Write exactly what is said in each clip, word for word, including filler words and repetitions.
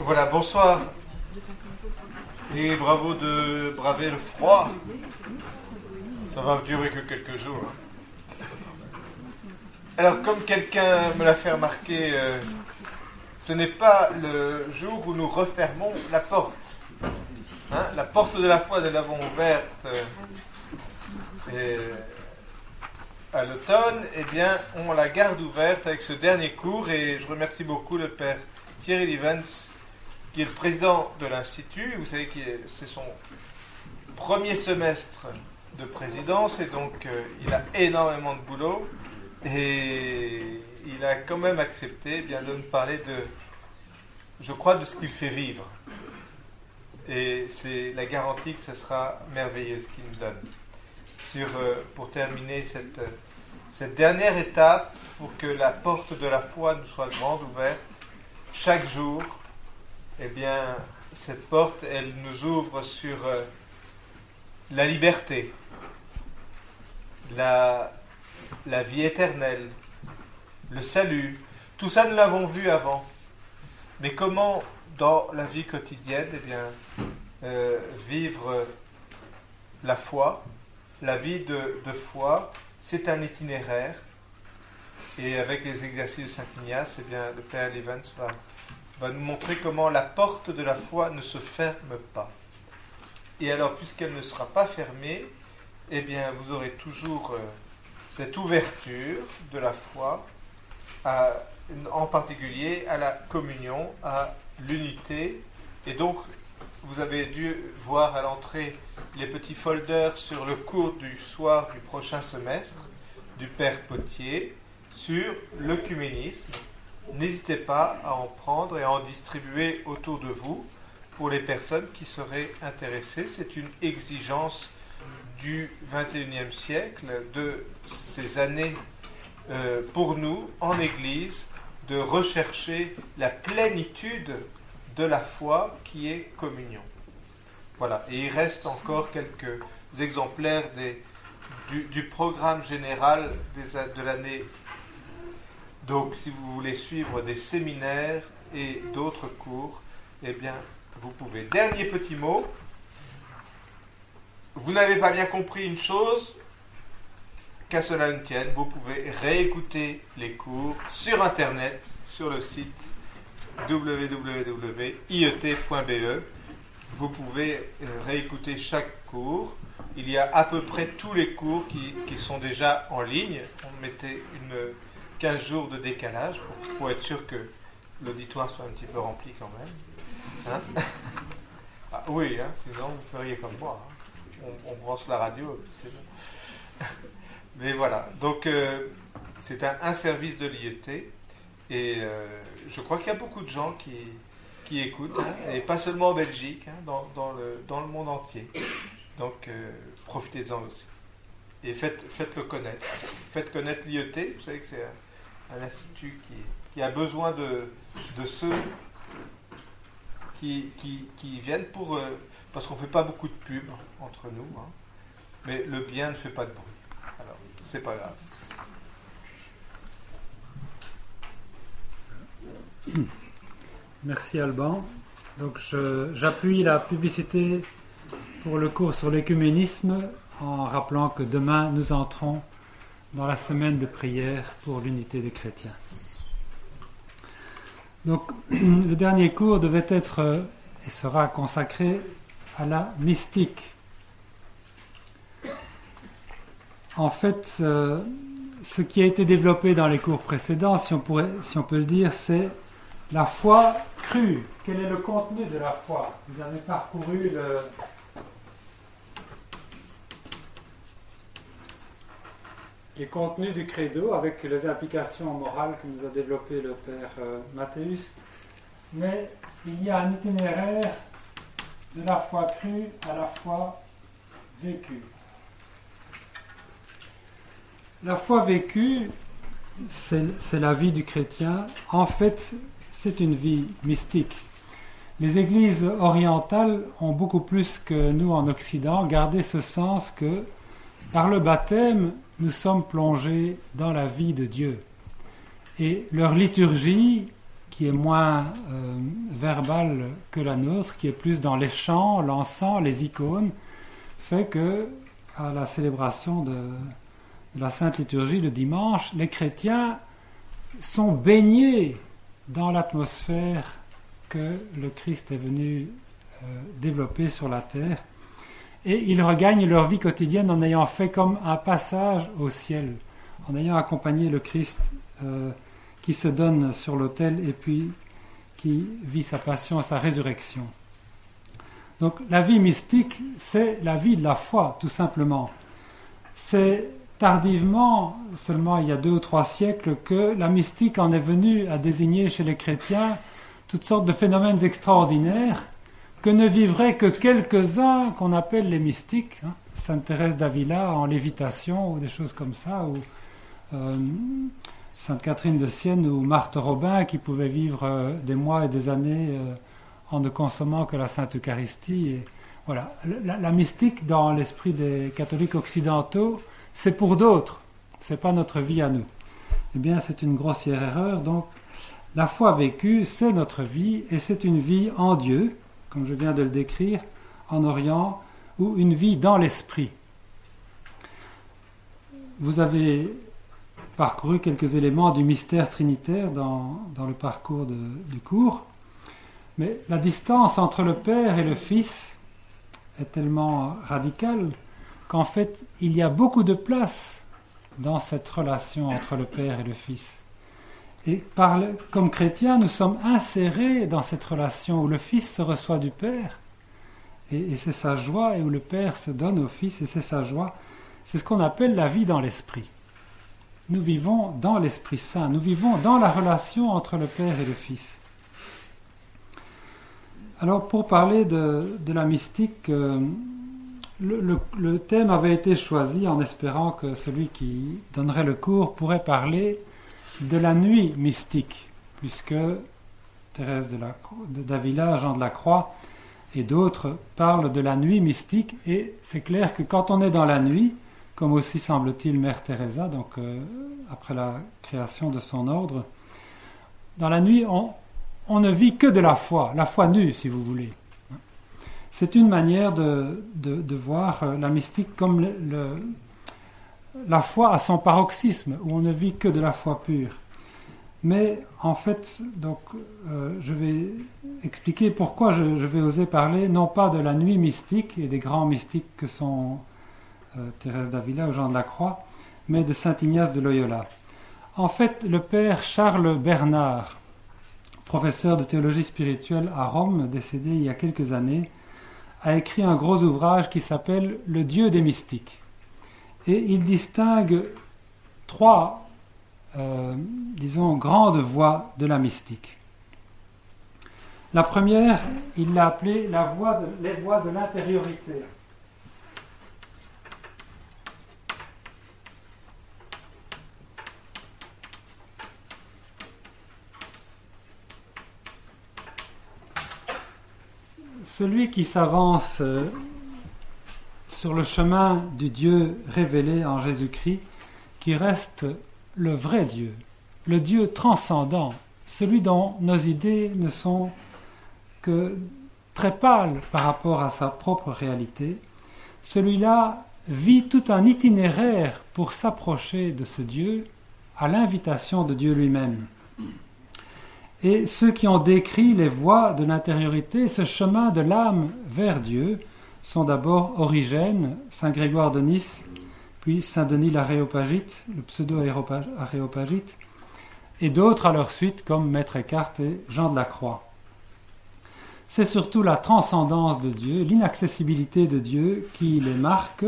Voilà, bonsoir et bravo de braver le froid. Ça va durer que quelques jours. Hein. Alors, comme quelqu'un me l'a fait remarquer, euh, ce n'est pas le jour où nous refermons la porte. Hein, la porte de la foi, nous l'avons ouverte euh, et, à l'automne. Eh bien, on la garde ouverte avec ce dernier cours et je remercie beaucoup le père Thierry Livens, qui est le président de l'Institut. Vous savez que c'est son premier semestre de présidence et donc euh, il a énormément de boulot et il a quand même accepté eh bien, de nous parler de, je crois, de ce qu'il fait vivre. Et c'est la garantie que ce sera merveilleux ce qu'il nous donne. Sur, euh, pour terminer cette, cette dernière étape, pour que la porte de la foi nous soit grande ouverte, chaque jour, eh bien, cette porte, elle nous ouvre sur euh, la liberté, la, la vie éternelle, le salut. Tout ça, nous l'avons vu avant. Mais comment, dans la vie quotidienne, eh bien, euh, vivre la foi, la vie de, de foi, c'est un itinéraire. Et avec les exercices de Saint-Ignace, eh bien, le père Livens va... va nous montrer comment la porte de la foi ne se ferme pas. Et alors, puisqu'elle ne sera pas fermée, eh bien, vous aurez toujours euh, cette ouverture de la foi, à, en particulier à la communion, à l'unité. Et donc, vous avez dû voir à l'entrée les petits folders sur le cours du soir du prochain semestre du père Potier sur l'œcuménisme. N'hésitez pas à en prendre et à en distribuer autour de vous pour les personnes qui seraient intéressées. C'est une exigence du vingt et unième siècle, de ces années euh, pour nous, en Église, de rechercher la plénitude de la foi qui est communion. Voilà, et il reste encore quelques exemplaires des, du, du programme général des, de l'année. Donc, si vous voulez suivre des séminaires et d'autres cours, eh bien, vous pouvez. Dernier petit mot. Vous n'avez pas bien compris une chose, qu'à cela ne tienne, vous pouvez réécouter les cours sur Internet, sur le site w w w point i e t point b e. Vous pouvez réécouter chaque cours. Il y a à peu près tous les cours qui, qui sont déjà en ligne. On mettait une... quinze jours de décalage pour, pour être sûr que l'auditoire soit un petit peu rempli quand même. Hein ah, oui, hein, sinon vous feriez comme moi. Hein. On, on branche la radio et puis c'est bon. Mais voilà, donc euh, c'est un, un service de l'I E T et euh, je crois qu'il y a beaucoup de gens qui, qui écoutent, hein, et pas seulement en Belgique, hein, dans, dans, le, dans le monde entier. Donc euh, profitez-en aussi. Et faites, faites-le connaître. Faites connaître l'I E T. Vous savez que c'est un, un institut qui, qui a besoin de, de ceux qui, qui, qui viennent pour... Euh, parce qu'on ne fait pas beaucoup de pub entre nous. Hein, mais le bien ne fait pas de bruit. Alors, c'est pas grave. Merci Alban. Donc je, j'appuie la publicité pour le cours sur l'œcuménisme en rappelant que demain nous entrons dans la semaine de prière pour l'unité des chrétiens. Donc le dernier cours devait être et sera consacré à la mystique. En fait, euh, ce qui a été développé dans les cours précédents, si on pourrait, si on peut le dire, c'est la foi crue. Quel est le contenu de la foi? Vous avez parcouru le les contenus du credo avec les implications morales que nous a développé le père euh, Mathéus, mais il y a un itinéraire de la foi crue à la foi vécue. La foi vécue, c'est, c'est la vie du chrétien. En fait, c'est une vie mystique. Les églises orientales ont beaucoup plus que nous en Occident gardé ce sens que par le baptême, nous sommes plongés dans la vie de Dieu. Et leur liturgie, qui est moins euh, verbale que la nôtre, qui est plus dans les chants, l'encens, les icônes, fait que à la célébration de, de la Sainte Liturgie le dimanche, les chrétiens sont baignés dans l'atmosphère que le Christ est venu euh, développer sur la terre, et ils regagnent leur vie quotidienne en ayant fait comme un passage au ciel, en ayant accompagné le Christ euh, qui se donne sur l'autel et puis qui vit sa passion et sa résurrection. Donc la vie mystique, c'est la vie de la foi, tout simplement. C'est tardivement, seulement il y a deux ou trois siècles, que la mystique en est venue à désigner chez les chrétiens toutes sortes de phénomènes extraordinaires que ne vivraient que quelques-uns qu'on appelle les mystiques, hein. Sainte Thérèse d'Avila en lévitation ou des choses comme ça, ou euh, Sainte Catherine de Sienne ou Marthe Robin qui pouvaient vivre euh, des mois et des années euh, en ne consommant que la Sainte Eucharistie. Et voilà, la, la mystique dans l'esprit des catholiques occidentaux, c'est pour d'autres, c'est pas notre vie à nous. Eh bien, c'est une grossière erreur. Donc, la foi vécue, c'est notre vie, et c'est une vie en Dieu, comme je viens de le décrire, en Orient, ou une vie dans l'esprit. Vous avez parcouru quelques éléments du mystère trinitaire dans, dans le parcours de, du cours, mais la distance entre le Père et le Fils est tellement radicale qu'en fait, il y a beaucoup de place dans cette relation entre le Père et le Fils. Et par le, comme chrétiens, nous sommes insérés dans cette relation où le Fils se reçoit du Père, et, et c'est sa joie, et où le Père se donne au Fils, et c'est sa joie. C'est ce qu'on appelle la vie dans l'Esprit. Nous vivons dans l'Esprit Saint, nous vivons dans la relation entre le Père et le Fils. Alors, pour parler de, de la mystique, euh, le, le, le thème avait été choisi en espérant que celui qui donnerait le cours pourrait parler de la nuit mystique, puisque Thérèse de la, de d'Avila, Jean de la Croix et d'autres parlent de la nuit mystique, et c'est clair que quand on est dans la nuit, comme aussi semble-t-il Mère Teresa, donc euh, après la création de son ordre, dans la nuit on, on ne vit que de la foi, la foi nue si vous voulez. C'est une manière de, de, de voir la mystique comme le, le, la foi à son paroxysme, où on ne vit que de la foi pure. Mais en fait, donc, euh, je vais expliquer pourquoi je, je vais oser parler non pas de la nuit mystique et des grands mystiques que sont euh, Thérèse d'Avila ou Jean de la Croix, mais de saint Ignace de Loyola. En fait, le père Charles Bernard, professeur de théologie spirituelle à Rome, décédé il y a quelques années, a écrit un gros ouvrage qui s'appelle « Le Dieu des mystiques ». Et il distingue trois Euh, disons, grandes voies de la mystique. La première, il l'a appelée la voie de, les voies de l'intériorité. Celui qui s'avance euh, sur le chemin du Dieu révélé en Jésus-Christ, qui reste le vrai Dieu, le Dieu transcendant, celui dont nos idées ne sont que très pâles par rapport à sa propre réalité, celui-là vit tout un itinéraire pour s'approcher de ce Dieu à l'invitation de Dieu lui-même. Et ceux qui ont décrit les voies de l'intériorité, ce chemin de l'âme vers Dieu, sont d'abord Origène, saint Grégoire de Nice, puis saint Denis l'Aréopagite, le pseudo-aréopagite, et d'autres à leur suite comme Maître Eckhart et Jean de la Croix. C'est surtout la transcendance de Dieu, l'inaccessibilité de Dieu qui les marque.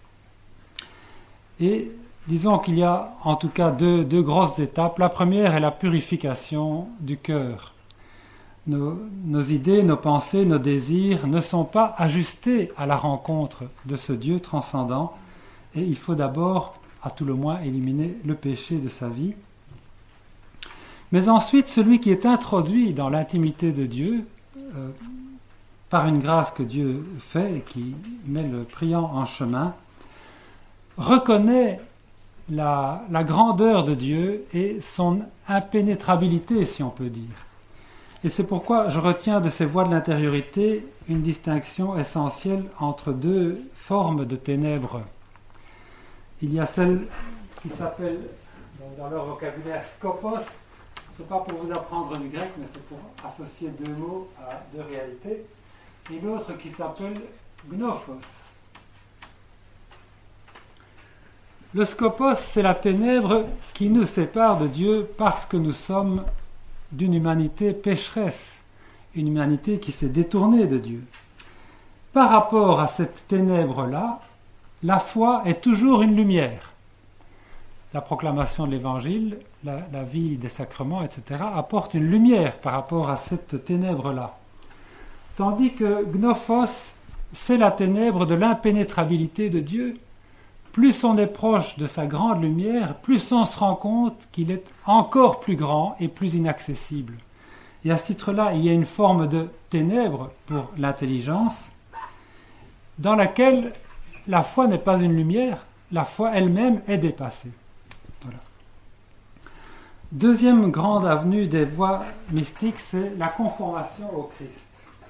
Et disons qu'il y a en tout cas deux, deux grosses étapes. La première est la purification du cœur. Nos, nos idées, nos pensées, nos désirs ne sont pas ajustés à la rencontre de ce Dieu transcendant, et il faut d'abord, à tout le moins, éliminer le péché de sa vie. Mais ensuite, celui qui est introduit dans l'intimité de Dieu, euh, par une grâce que Dieu fait et qui met le priant en chemin, reconnaît la, la grandeur de Dieu et son impénétrabilité, si on peut dire. Et c'est pourquoi je retiens de ces voies de l'intériorité une distinction essentielle entre deux formes de ténèbres. Il y a celle qui s'appelle, dans leur vocabulaire, skopos. Ce n'est pas pour vous apprendre du grec, mais c'est pour associer deux mots à deux réalités. Et l'autre qui s'appelle gnophos. Le skopos, c'est la ténèbre qui nous sépare de Dieu parce que nous sommes d'une humanité pécheresse, une humanité qui s'est détournée de Dieu. Par rapport à cette ténèbre-là, la foi est toujours une lumière. La proclamation de l'Évangile, la, la vie des sacrements, et cetera, apporte une lumière par rapport à cette ténèbre-là. Tandis que gnophos, c'est la ténèbre de l'impénétrabilité de Dieu. Plus on est proche de sa grande lumière, plus on se rend compte qu'il est encore plus grand et plus inaccessible. Et à ce titre-là, il y a une forme de ténèbre pour l'intelligence, dans laquelle la foi n'est pas une lumière, la foi elle-même est dépassée. Voilà. Deuxième grande avenue des voies mystiques, c'est la conformation au Christ.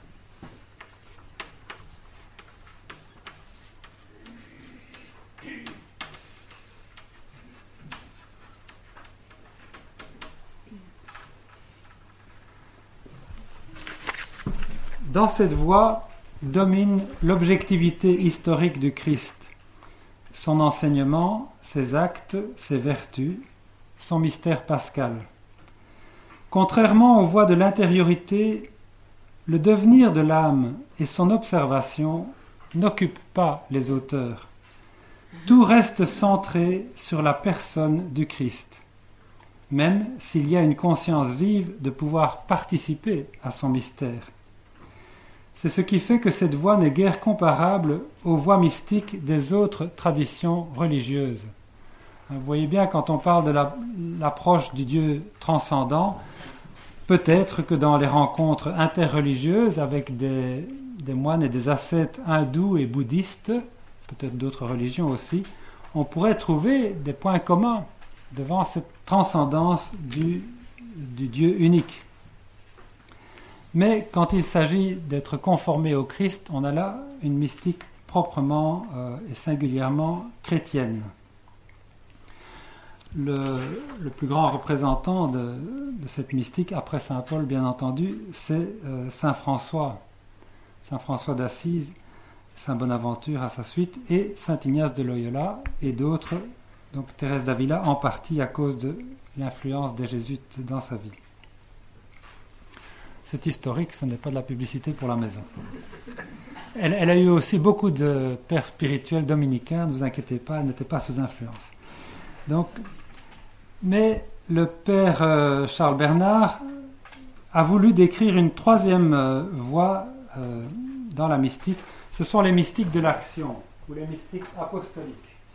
Dans cette voie domine l'objectivité historique du Christ, son enseignement, ses actes, ses vertus, son mystère pascal. Contrairement aux voies de l'intériorité, le devenir de l'âme et son observation n'occupent pas les auteurs. Tout reste centré sur la personne du Christ, même s'il y a une conscience vive de pouvoir participer à son mystère. C'est ce qui fait que cette voie n'est guère comparable aux voies mystiques des autres traditions religieuses. Vous voyez bien, quand on parle de la, l'approche du Dieu transcendant, peut-être que dans les rencontres interreligieuses avec des, des moines et des ascètes hindous et bouddhistes, peut-être d'autres religions aussi, on pourrait trouver des points communs devant cette transcendance du, du Dieu unique. Mais quand il s'agit d'être conformé au Christ, on a là une mystique proprement euh, et singulièrement chrétienne. Le, le plus grand représentant de, de cette mystique, après saint Paul bien entendu, c'est euh, saint François, saint François d'Assise, saint Bonaventure à sa suite, et saint Ignace de Loyola et d'autres, donc Thérèse d'Avila en partie à cause de l'influence des jésuites dans sa vie. C'est historique, ce n'est pas de la publicité pour la maison. Elle, elle a eu aussi beaucoup de pères spirituels dominicains, ne vous inquiétez pas, elle n'était pas sous influence. Donc, mais le père euh, Charles Bernard a voulu décrire une troisième euh, voie euh, dans la mystique. Ce sont les mystiques de l'action, ou les mystiques apostoliques.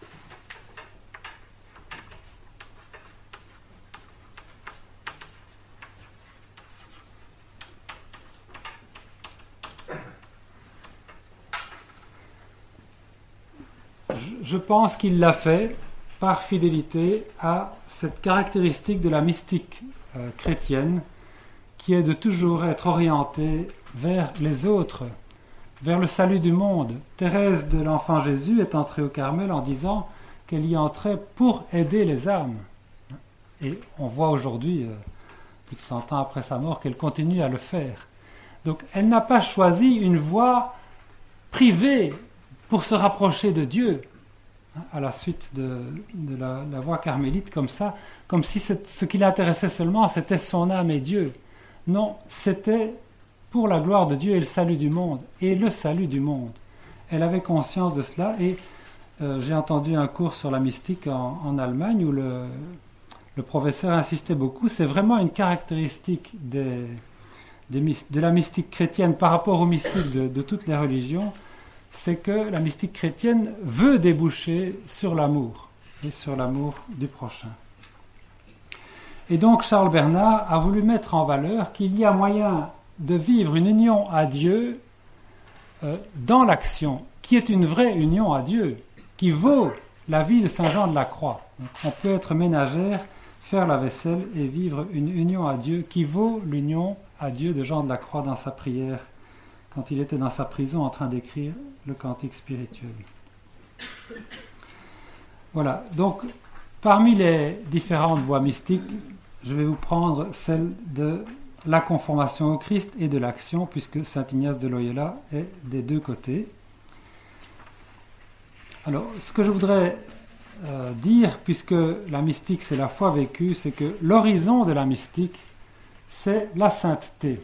Je pense qu'il l'a fait par fidélité à cette caractéristique de la mystique euh, chrétienne qui est de toujours être orientée vers les autres, vers le salut du monde. Thérèse de l'Enfant Jésus est entrée au Carmel en disant qu'elle y entrait pour aider les âmes. Et on voit aujourd'hui, euh, plus de cent ans après sa mort, qu'elle continue à le faire. Donc elle n'a pas choisi une voie privée pour se rapprocher de Dieu, à la suite de, de la, la voie carmélite, comme ça, comme si ce qui l'intéressait seulement, c'était son âme et Dieu. Non, c'était pour la gloire de Dieu et le salut du monde, et le salut du monde. Elle avait conscience de cela, et euh, j'ai entendu un cours sur la mystique en, en Allemagne, où le, le professeur insistait beaucoup. C'est vraiment une caractéristique des, des, de la mystique chrétienne par rapport aux mystiques de, de toutes les religions, c'est que la mystique chrétienne veut déboucher sur l'amour, et sur l'amour du prochain. Et donc Charles Bernard a voulu mettre en valeur qu'il y a moyen de vivre une union à Dieu euh, dans l'action, qui est une vraie union à Dieu, qui vaut la vie de Saint Jean de la Croix. Donc, on peut être ménagère, faire la vaisselle et vivre une union à Dieu qui vaut l'union à Dieu de Jean de la Croix dans sa prière, quand il était dans sa prison en train d'écrire le cantique spirituel. Voilà, donc parmi les différentes voies mystiques, je vais vous prendre celle de la conformation au Christ et de l'action, puisque saint Ignace de Loyola est des deux côtés. Alors, ce que je voudrais euh, dire, puisque la mystique c'est la foi vécue, c'est que l'horizon de la mystique, c'est la sainteté.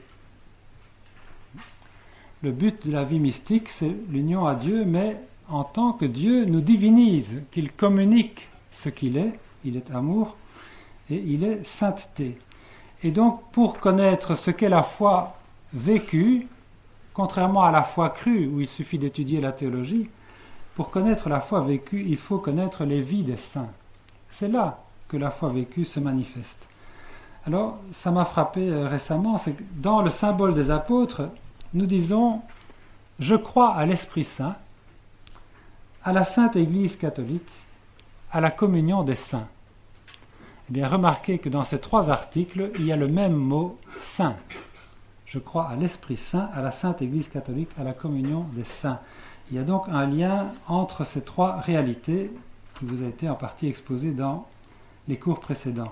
Le but de la vie mystique, c'est l'union à Dieu, mais en tant que Dieu nous divinise, qu'il communique ce qu'il est, il est amour, et il est sainteté. Et donc, pour connaître ce qu'est la foi vécue, contrairement à la foi crue, où il suffit d'étudier la théologie, pour connaître la foi vécue, il faut connaître les vies des saints. C'est là que la foi vécue se manifeste. Alors, ça m'a frappé récemment, c'est que dans le symbole des apôtres, nous disons « Je crois à l'Esprit Saint, à la Sainte Église catholique, à la communion des saints ». Eh bien, remarquez que dans ces trois articles, il y a le même mot « saint ». Je crois à l'Esprit Saint, à la Sainte Église catholique, à la communion des saints. Il y a donc un lien entre ces trois réalités qui vous a été en partie exposé dans les cours précédents.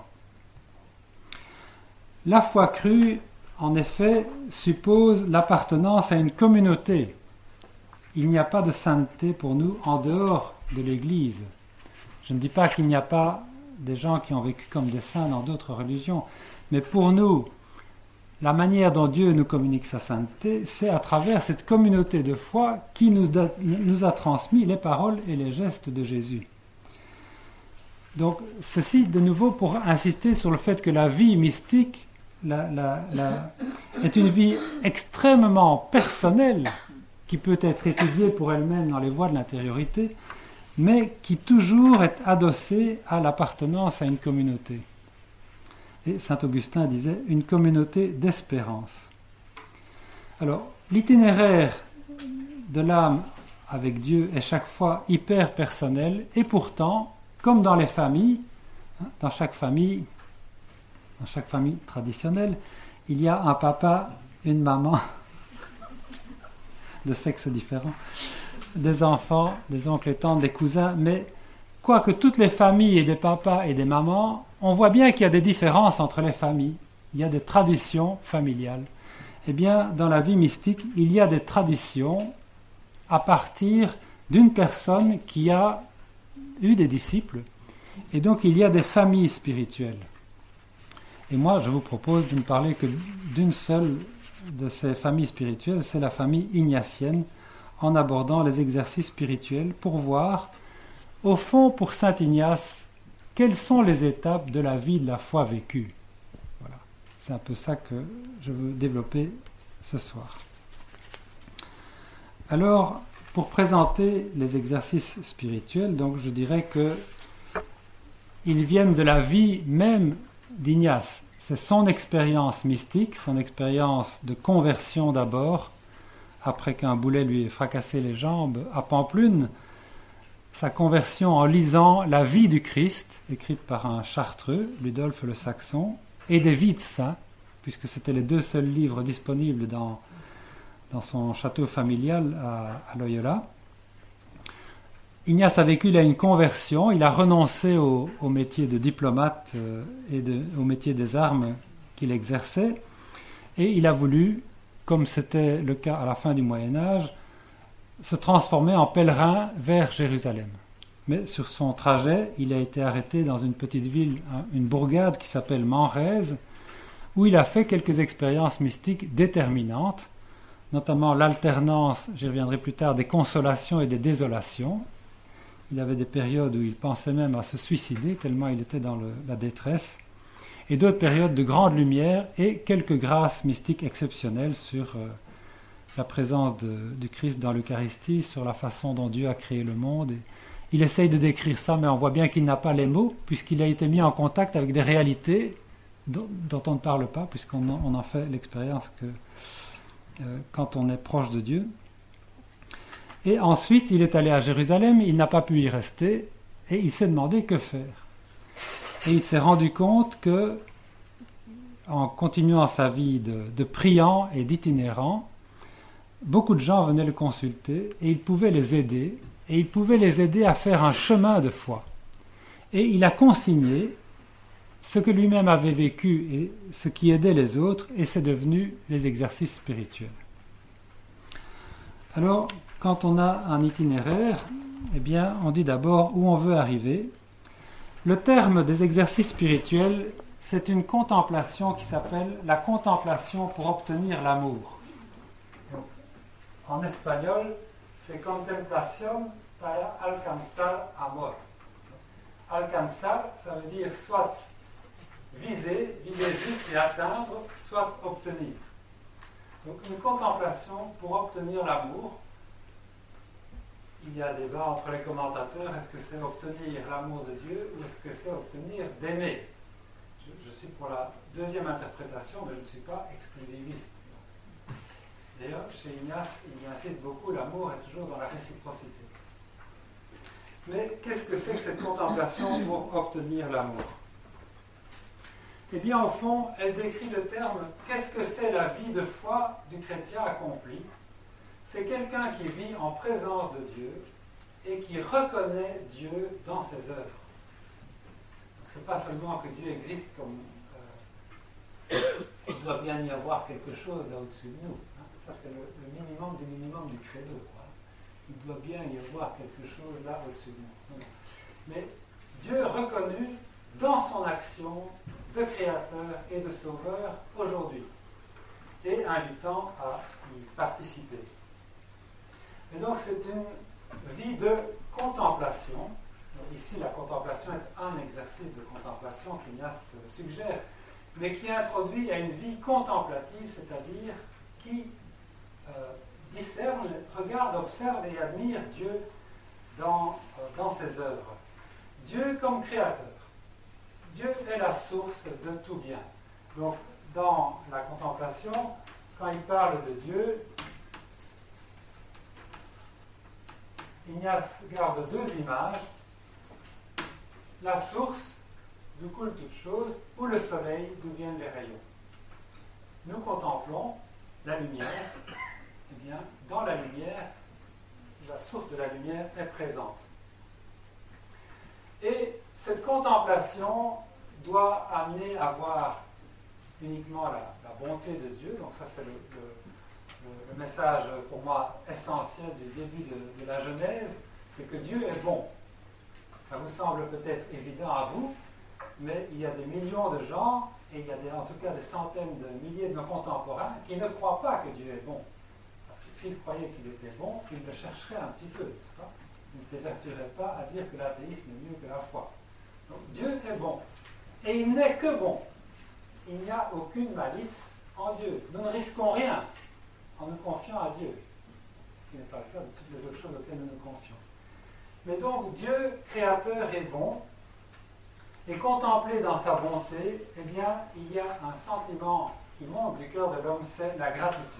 La foi crue, en effet, suppose l'appartenance à une communauté. Il n'y a pas de sainteté pour nous en dehors de l'Église. Je ne dis pas qu'il n'y a pas des gens qui ont vécu comme des saints dans d'autres religions, mais pour nous, la manière dont Dieu nous communique sa sainteté, c'est à travers cette communauté de foi qui nous a, nous a transmis les paroles et les gestes de Jésus. Donc, ceci, de nouveau, pour insister sur le fait que la vie mystique la, la, la, est une vie extrêmement personnelle, qui peut être étudiée pour elle-même dans les voies de l'intériorité, mais qui toujours est adossée à l'appartenance à une communauté. Et saint Augustin disait « une communauté d'espérance ». Alors, l'itinéraire de l'âme avec Dieu est chaque fois hyper personnel, et pourtant, comme dans les familles, dans chaque famille, dans chaque famille traditionnelle, il y a un papa, une maman, de sexe différent, des enfants, des oncles et tantes, des cousins, mais quoique toutes les familles aient des papas et des mamans, on voit bien qu'il y a des différences entre les familles, il y a des traditions familiales. Eh bien, dans la vie mystique, il y a des traditions à partir d'une personne qui a eu des disciples, et donc il y a des familles spirituelles. Et moi, je vous propose de ne parler que d'une seule de ces familles spirituelles, c'est la famille ignatienne, en abordant les exercices spirituels pour voir, au fond, pour saint Ignace, quelles sont les étapes de la vie de la foi vécue. Voilà. C'est un peu ça que je veux développer ce soir. Alors, pour présenter les exercices spirituels, donc je dirais que ils viennent de la vie même d'Ignace. C'est son expérience mystique, son expérience de conversion d'abord, après qu'un boulet lui ait fracassé les jambes à Pampelune, sa conversion en lisant la vie du Christ, écrite par un Chartreux, Ludolphe le Saxon, et des vies de saints, puisque c'était les deux seuls livres disponibles dans, dans son château familial à, à Loyola. Ignace a vécu là une conversion, il a renoncé au, au métier de diplomate euh, et de, au métier des armes qu'il exerçait, et il a voulu, comme c'était le cas à la fin du Moyen-Âge, se transformer en pèlerin vers Jérusalem. Mais sur son trajet, il a été arrêté dans une petite ville, une bourgade qui s'appelle Manrese, où il a fait quelques expériences mystiques déterminantes, notamment l'alternance, j'y reviendrai plus tard, des consolations et des désolations. Il avait des périodes où il pensait même à se suicider, tellement il était dans le, la détresse, et d'autres périodes de grande lumière et quelques grâces mystiques exceptionnelles sur euh, la présence de, du Christ dans l'Eucharistie, sur la façon dont Dieu a créé le monde. Et il essaye de décrire ça, mais on voit bien qu'il n'a pas les mots, puisqu'il a été mis en contact avec des réalités dont, dont on ne parle pas, puisqu'on en, on en fait l'expérience que euh, quand on est proche de Dieu. Et ensuite, il est allé à Jérusalem, il n'a pas pu y rester, et il s'est demandé que faire. Et il s'est rendu compte que, en continuant sa vie de, de priant et d'itinérant, beaucoup de gens venaient le consulter et il pouvait les aider, et il pouvait les aider à faire un chemin de foi. Et il a consigné ce que lui-même avait vécu et ce qui aidait les autres, et c'est devenu les exercices spirituels. Alors, quand on a un itinéraire, eh bien, on dit d'abord où on veut arriver. Le terme des exercices spirituels, c'est une contemplation qui s'appelle la contemplation pour obtenir l'amour. En espagnol, c'est contemplación para alcanzar amor. Alcanzar, ça veut dire soit viser, viser juste et atteindre, soit obtenir. Donc une contemplation pour obtenir l'amour. Il y a débat entre les commentateurs, est-ce que c'est obtenir l'amour de Dieu ou est-ce que c'est obtenir d'aimer? je, je suis pour la deuxième interprétation, mais je ne suis pas exclusiviste. D'ailleurs, chez Ignace, il insiste beaucoup, l'amour est toujours dans la réciprocité. Mais qu'est-ce que c'est que cette contemplation pour obtenir l'amour? Eh bien, au fond, elle décrit le terme « qu'est-ce que c'est la vie de foi du chrétien accompli ?» C'est quelqu'un qui vit en présence de Dieu et qui reconnaît Dieu dans ses œuvres. Ce n'est pas seulement que Dieu existe comme... Euh, il doit bien y avoir quelque chose là au-dessus de nous. Hein. Ça, c'est le, le minimum du minimum du credo. Hein. Il doit bien y avoir quelque chose là au-dessus de nous. Mais Dieu reconnu dans son action de créateur et de sauveur aujourd'hui, et invitant à y participer. Et donc c'est une vie de contemplation. Donc ici la contemplation est un exercice de contemplation qu'Ignace suggère, mais qui introduit à une vie contemplative, c'est-à-dire qui euh, discerne, regarde, observe et admire Dieu dans, euh, dans ses œuvres. Dieu comme créateur. Dieu est la source de tout bien. Donc, dans la contemplation, quand il parle de Dieu, Ignace garde deux images. La source, d'où coule toute chose, ou le soleil, d'où viennent les rayons. Nous contemplons la lumière. Eh bien, dans la lumière, la source de la lumière est présente. Et cette contemplation doit amener à voir uniquement la, la bonté de Dieu. Donc ça, c'est le, le, le message pour moi essentiel du début de, de la Genèse, c'est que Dieu est bon. Ça vous semble peut-être évident à vous, mais il y a des millions de gens, et il y a des, en tout cas des centaines de milliers de nos contemporains qui ne croient pas que Dieu est bon. Parce que s'ils croyaient qu'il était bon, ils le chercheraient un petit peu, n'est-ce pas? Ils ne s'évertueraient pas à dire que l'athéisme est mieux que la foi. Donc Dieu est bon. Et il n'est que bon. Il n'y a aucune malice en Dieu. Nous ne risquons rien en nous confiant à Dieu. Ce qui n'est pas le cas de toutes les autres choses auxquelles nous nous confions. Mais donc Dieu, créateur, est bon. Et contemplé dans sa bonté, eh bien, il y a un sentiment qui monte du cœur de l'homme, c'est la gratitude.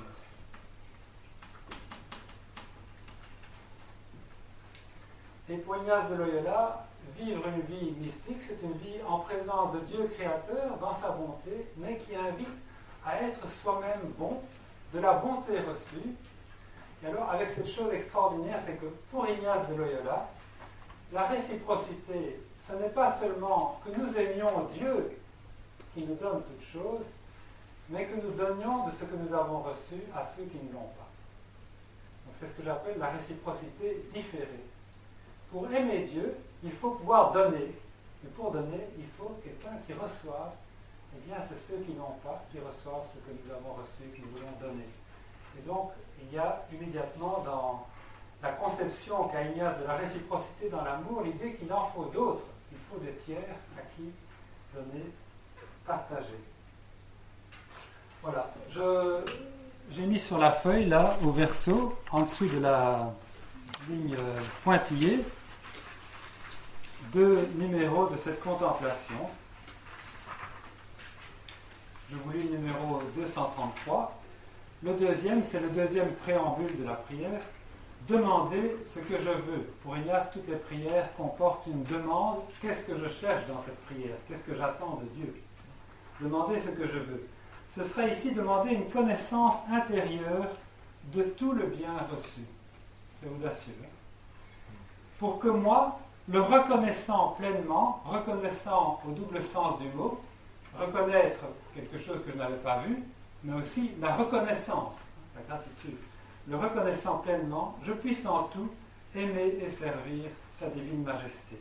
Et pour Ignace de Loyola, vivre une vie mystique, c'est une vie en présence de Dieu créateur, dans sa bonté, mais qui invite à être soi-même bon, de la bonté reçue. Et alors, avec cette chose extraordinaire, c'est que pour Ignace de Loyola, la réciprocité, ce n'est pas seulement que nous aimions Dieu qui nous donne toutes choses, mais que nous donnions de ce que nous avons reçu à ceux qui ne l'ont pas. Donc c'est ce que j'appelle la réciprocité différée. Pour aimer Dieu, il faut pouvoir donner. Et pour donner, il faut quelqu'un qui reçoive. Eh bien, c'est ceux qui n'ont pas qui reçoivent ce que nous avons reçu, que nous voulons donner. Et donc, il y a immédiatement dans la conception qu'a Ignace de la réciprocité dans l'amour, l'idée qu'il en faut d'autres. Il faut des tiers à qui donner, partager. Voilà. Je, j'ai mis sur la feuille, là, au verso, en dessous de la ligne pointillée, deux numéros de cette contemplation. Je vous lis le numéro deux cent trente-trois. Le deuxième, c'est le deuxième préambule de la prière. demander ce que je veux. Pour Ignace, toutes les prières comportent une demande. Qu'est-ce que je cherche dans cette prière? Qu'est-ce que j'attends de Dieu? Demander ce que je veux. Ce sera ici demander une connaissance intérieure de tout le bien reçu. C'est audacieux. Hein? Pour que moi, le reconnaissant pleinement, reconnaissant au double sens du mot, reconnaître quelque chose que je n'avais pas vu, mais aussi la reconnaissance, la gratitude, le reconnaissant pleinement, je puisse en tout aimer et servir sa divine majesté.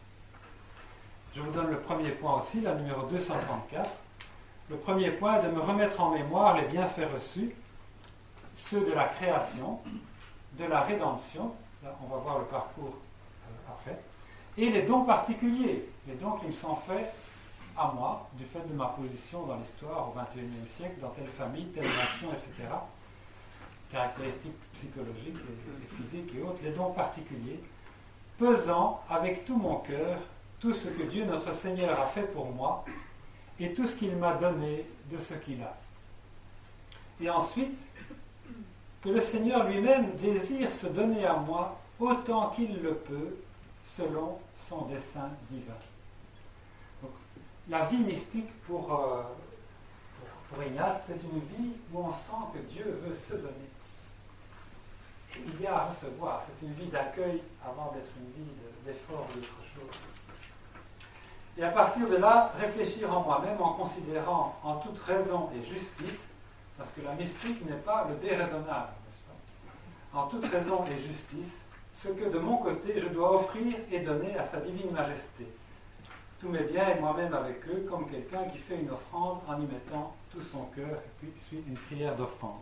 Je vous donne le premier point aussi, la numéro deux cent trente-quatre. Le premier point est de me remettre en mémoire les bienfaits reçus, ceux de la création, de la rédemption, là on va voir le parcours euh, après, et les dons particuliers, les dons qui me sont faits à moi, du fait de ma position dans l'histoire au vingt et unième siècle, dans telle famille, telle nation, et cetera. Caractéristiques psychologiques et, et physiques et autres, les dons particuliers, pesant avec tout mon cœur tout ce que Dieu notre Seigneur a fait pour moi et tout ce qu'il m'a donné de ce qu'il a. Et ensuite, que le Seigneur lui-même désire se donner à moi autant qu'il le peut, selon son dessein divin. Donc, la vie mystique pour, euh, pour, pour Ignace, c'est une vie où on sent que Dieu veut se donner. Il y a à recevoir, c'est une vie d'accueil avant d'être une vie d'effort ou d'autre chose. Et à partir de là, réfléchir en moi-même en considérant en toute raison et justice, parce que la mystique n'est pas le déraisonnable, n'est-ce pas? En toute raison et justice, ce que de mon côté je dois offrir et donner à sa divine majesté. Tous mes biens et moi-même avec eux, comme quelqu'un qui fait une offrande en y mettant tout son cœur, et puis suit une prière d'offrande.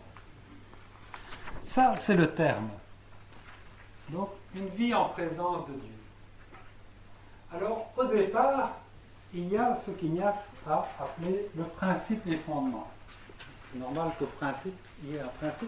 Ça, c'est le terme. Donc, une vie en présence de Dieu. Alors, au départ, il y a ce qu'Ignace a appelé le principe et fondement. C'est normal qu'au principe, il y ait un principe.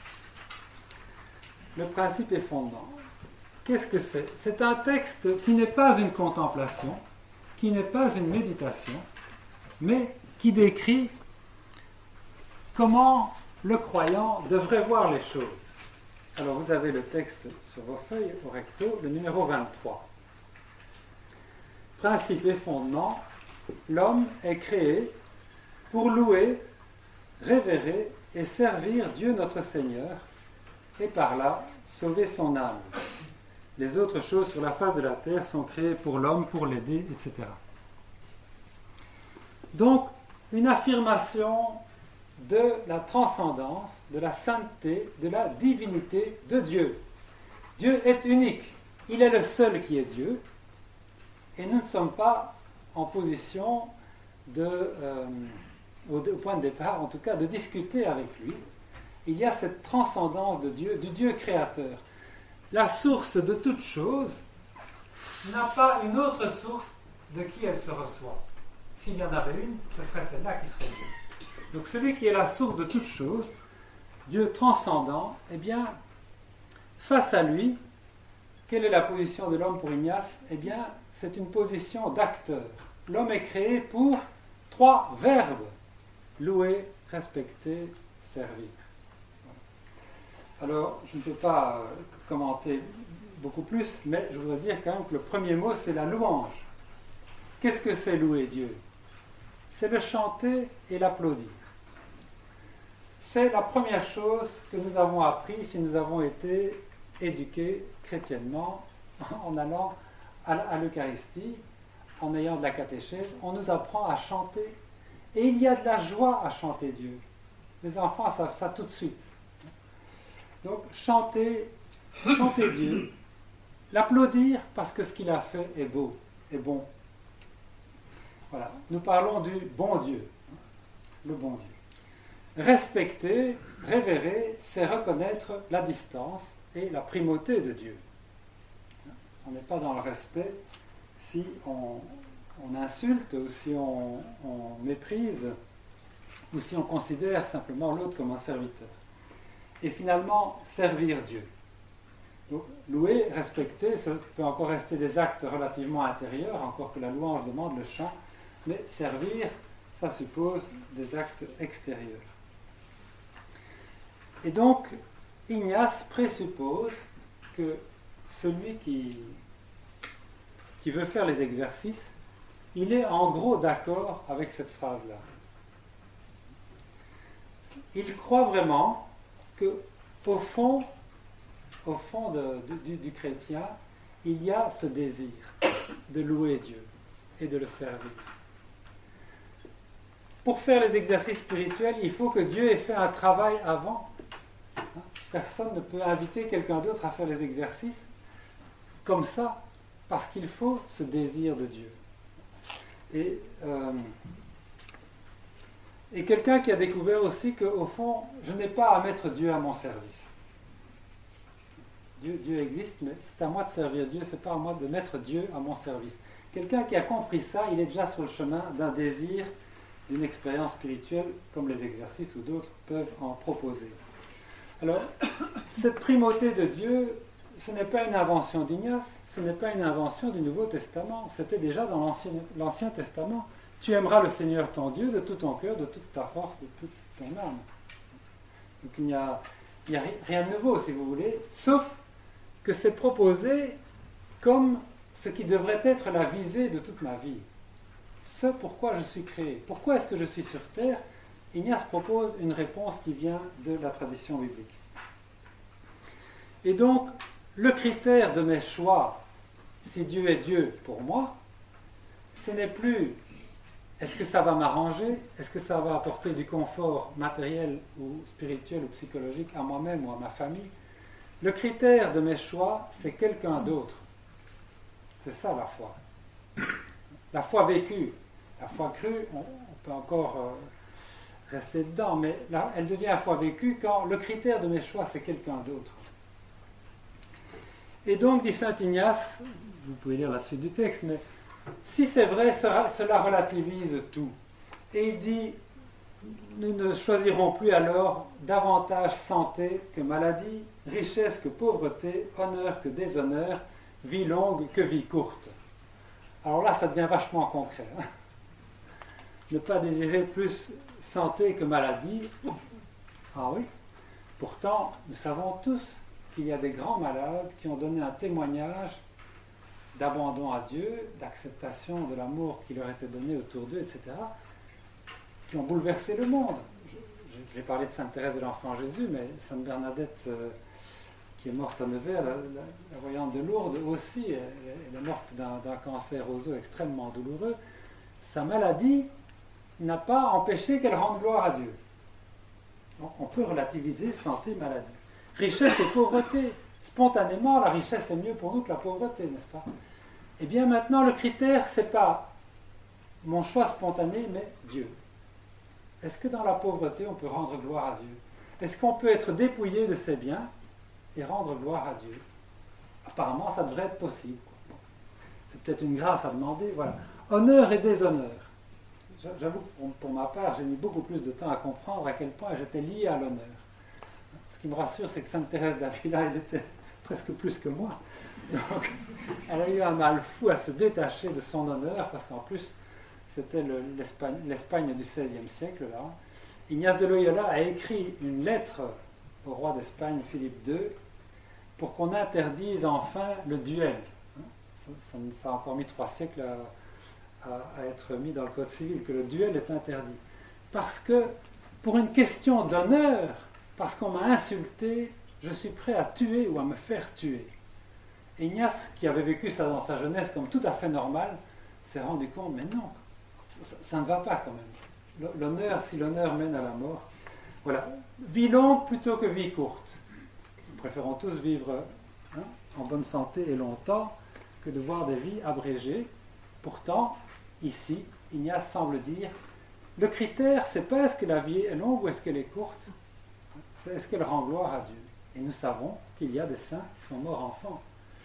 Le principe et fondement. Qu'est-ce que c'est? C'est un texte qui n'est pas une contemplation, qui n'est pas une méditation, mais qui décrit comment le croyant devrait voir les choses. Alors vous avez le texte sur vos feuilles au recto, le numéro vingt-trois. Principe et fondement, l'homme est créé pour louer, révérer et servir Dieu notre Seigneur et par là sauver son âme. Les autres choses sur la face de la terre sont créées pour l'homme, pour l'aider, et cetera. Donc, une affirmation de la transcendance, de la sainteté, de la divinité de Dieu. Dieu est unique. Il est le seul qui est Dieu. Et nous ne sommes pas en position de, euh, au, au point de départ, en tout cas, de discuter avec lui. Il y a cette transcendance de Dieu, du Dieu créateur. La source de toute chose n'a pas une autre source de qui elle se reçoit. S'il y en avait une, ce serait celle-là qui serait Dieu. Donc celui qui est la source de toute chose, Dieu transcendant, eh bien, face à lui, quelle est la position de l'homme pour Ignace? Eh bien, c'est une position d'acteur. L'homme est créé pour trois verbes: louer, respecter, servir. Alors, je ne peux pas commenter beaucoup plus, mais je voudrais dire quand même que le premier mot, c'est la louange. Qu'est-ce que c'est louer Dieu? C'est le chanter et l'applaudir. C'est la première chose que nous avons appris si nous avons été éduqués chrétiennement en allant à l'Eucharistie, en ayant de la catéchèse. On nous apprend à chanter. Et il y a de la joie à chanter Dieu. Les enfants savent ça tout de suite. Donc, chanter, chanter Dieu, l'applaudir parce que ce qu'il a fait est beau, est bon. Voilà, nous parlons du bon Dieu, le bon Dieu. Respecter, révérer, c'est reconnaître la distance et la primauté de Dieu. On n'est pas dans le respect si on, on insulte ou si on, on méprise ou si on considère simplement l'autre comme un serviteur. Et finalement, servir Dieu. Donc, louer, respecter, ça peut encore rester des actes relativement intérieurs, encore que la louange demande le chant, mais servir, ça suppose des actes extérieurs. Et donc, Ignace présuppose que celui qui, qui veut faire les exercices, il est en gros d'accord avec cette phrase-là. Il croit vraiment que, au fond, au fond de, de, du, du chrétien, il y a ce désir de louer Dieu et de le servir. Pour faire les exercices spirituels, il faut que Dieu ait fait un travail avant. Personne ne peut inviter quelqu'un d'autre à faire les exercices comme ça, parce qu'il faut ce désir de Dieu. Et, euh, et quelqu'un qui a découvert aussi qu'au fond, je n'ai pas à mettre Dieu à mon service. Dieu, Dieu existe, mais c'est à moi de servir Dieu, c'est pas à moi de mettre Dieu à mon service. Quelqu'un qui a compris ça, il est déjà sur le chemin d'un désir, d'une expérience spirituelle, comme les exercices ou d'autres peuvent en proposer. Alors, cette primauté de Dieu, ce n'est pas une invention d'Ignace, ce n'est pas une invention du Nouveau Testament, c'était déjà dans l'Ancien, l'Ancien Testament. Tu aimeras le Seigneur ton Dieu de tout ton cœur, de toute ta force, de toute ton âme. Donc il n'y a, il n'y a rien de nouveau, si vous voulez, sauf que c'est proposé comme ce qui devrait être la visée de toute ma vie. Ce pourquoi je suis créé. Pourquoi est-ce que je suis sur terre? Ignace propose une réponse qui vient de la tradition biblique. Et donc, le critère de mes choix, si Dieu est Dieu pour moi, ce n'est plus est-ce que ça va m'arranger, est-ce que ça va apporter du confort matériel ou spirituel ou psychologique à moi-même ou à ma famille. Le critère de mes choix, c'est quelqu'un d'autre. C'est ça la foi. La foi vécue, la foi crue, on, on peut encore euh, rester dedans, mais là, elle devient la foi vécue quand le critère de mes choix, c'est quelqu'un d'autre. Et donc, dit saint Ignace, vous pouvez lire la suite du texte, mais si c'est vrai, cela relativise tout. Et il dit, nous ne choisirons plus alors davantage santé que maladie, richesse que pauvreté, honneur que déshonneur, vie longue que vie courte. Alors là, ça devient vachement concret. Hein. Ne pas désirer plus santé que maladie. Ah oui. Pourtant, nous savons tous qu'il y a des grands malades qui ont donné un témoignage d'abandon à Dieu, d'acceptation de l'amour qui leur était donné autour d'eux, et cetera, qui ont bouleversé le monde. Je, je, j'ai parlé de Sainte Thérèse de l'Enfant Jésus, mais Sainte Bernadette, euh, qui est morte à Nevers, la, la, la voyante de Lourdes aussi, elle, elle est morte d'un, d'un cancer aux os extrêmement douloureux. Sa maladie n'a pas empêché qu'elle rende gloire à Dieu. Donc, on peut relativiser santé, maladie. Richesse et pauvreté. Spontanément, la richesse est mieux pour nous que la pauvreté, n'est-ce pas? Eh bien, maintenant, le critère, ce n'est pas mon choix spontané, mais Dieu. Est-ce que dans la pauvreté, on peut rendre gloire à Dieu? Est-ce qu'on peut être dépouillé de ses biens et rendre gloire à Dieu? Apparemment, ça devrait être possible. Quoi. C'est peut-être une grâce à demander. Voilà. Honneur et déshonneur. J'avoue que pour, pour ma part, j'ai mis beaucoup plus de temps à comprendre à quel point j'étais lié à l'honneur. Ce qui me rassure, c'est que Sainte Thérèse d'Avila, elle était presque plus que moi. Donc, elle a eu un mal fou à se détacher de son honneur, parce qu'en plus, c'était le, l'Espagne, l'Espagne du seizième siècle. Là. Ignace de Loyola a écrit une lettre au roi d'Espagne, Philippe deux, pour qu'on interdise enfin le duel. Ça, ça, ça a encore mis trois siècles à, à, à être mis dans le Code civil, que le duel est interdit. Parce que, pour une question d'honneur, parce qu'on m'a insulté, je suis prêt à tuer ou à me faire tuer. Ignace, qui avait vécu ça dans sa jeunesse comme tout à fait normal, s'est rendu compte, mais non, ça, ça ne va pas quand même. L'honneur, si l'honneur mène à la mort. Voilà. Vie longue plutôt que vie courte. Nous préférons tous vivre hein, en bonne santé et longtemps que de voir des vies abrégées. Pourtant, ici, Ignace semble dire, le critère, c'est pas est-ce que la vie est longue ou est-ce qu'elle est courte, c'est est-ce qu'elle rend gloire à Dieu. Et nous savons qu'il y a des saints qui sont morts enfants.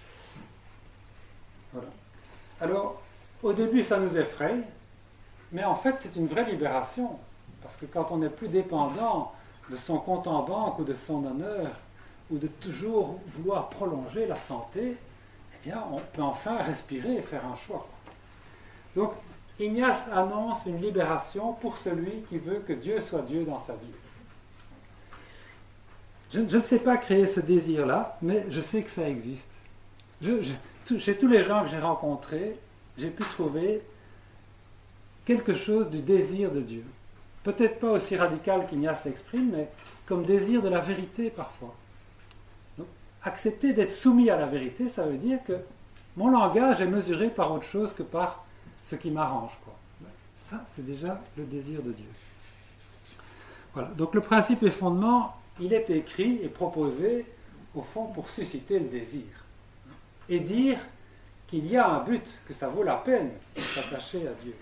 Voilà. Alors, au début, ça nous effraie, mais en fait, c'est une vraie libération. Parce que quand on n'est plus dépendant de son compte en banque ou de son honneur, ou de toujours vouloir prolonger la santé, eh bien, on peut enfin respirer et faire un choix. Donc, Ignace annonce une libération pour celui qui veut que Dieu soit Dieu dans sa vie. Je, je ne sais pas créer ce désir-là, mais je sais que ça existe. Je, je, tout, chez tous les gens que j'ai rencontrés, j'ai pu trouver quelque chose du désir de Dieu. Peut-être pas aussi radical qu'Ignace l'exprime, mais comme désir de la vérité parfois. Donc, accepter d'être soumis à la vérité, ça veut dire que mon langage est mesuré par autre chose que par ce qui m'arrange, quoi. Ça, c'est déjà le désir de Dieu. Voilà. Donc le principe et fondement, il est écrit et proposé, au fond, pour susciter le désir. Et dire qu'il y a un but, que ça vaut la peine de s'attacher à Dieu.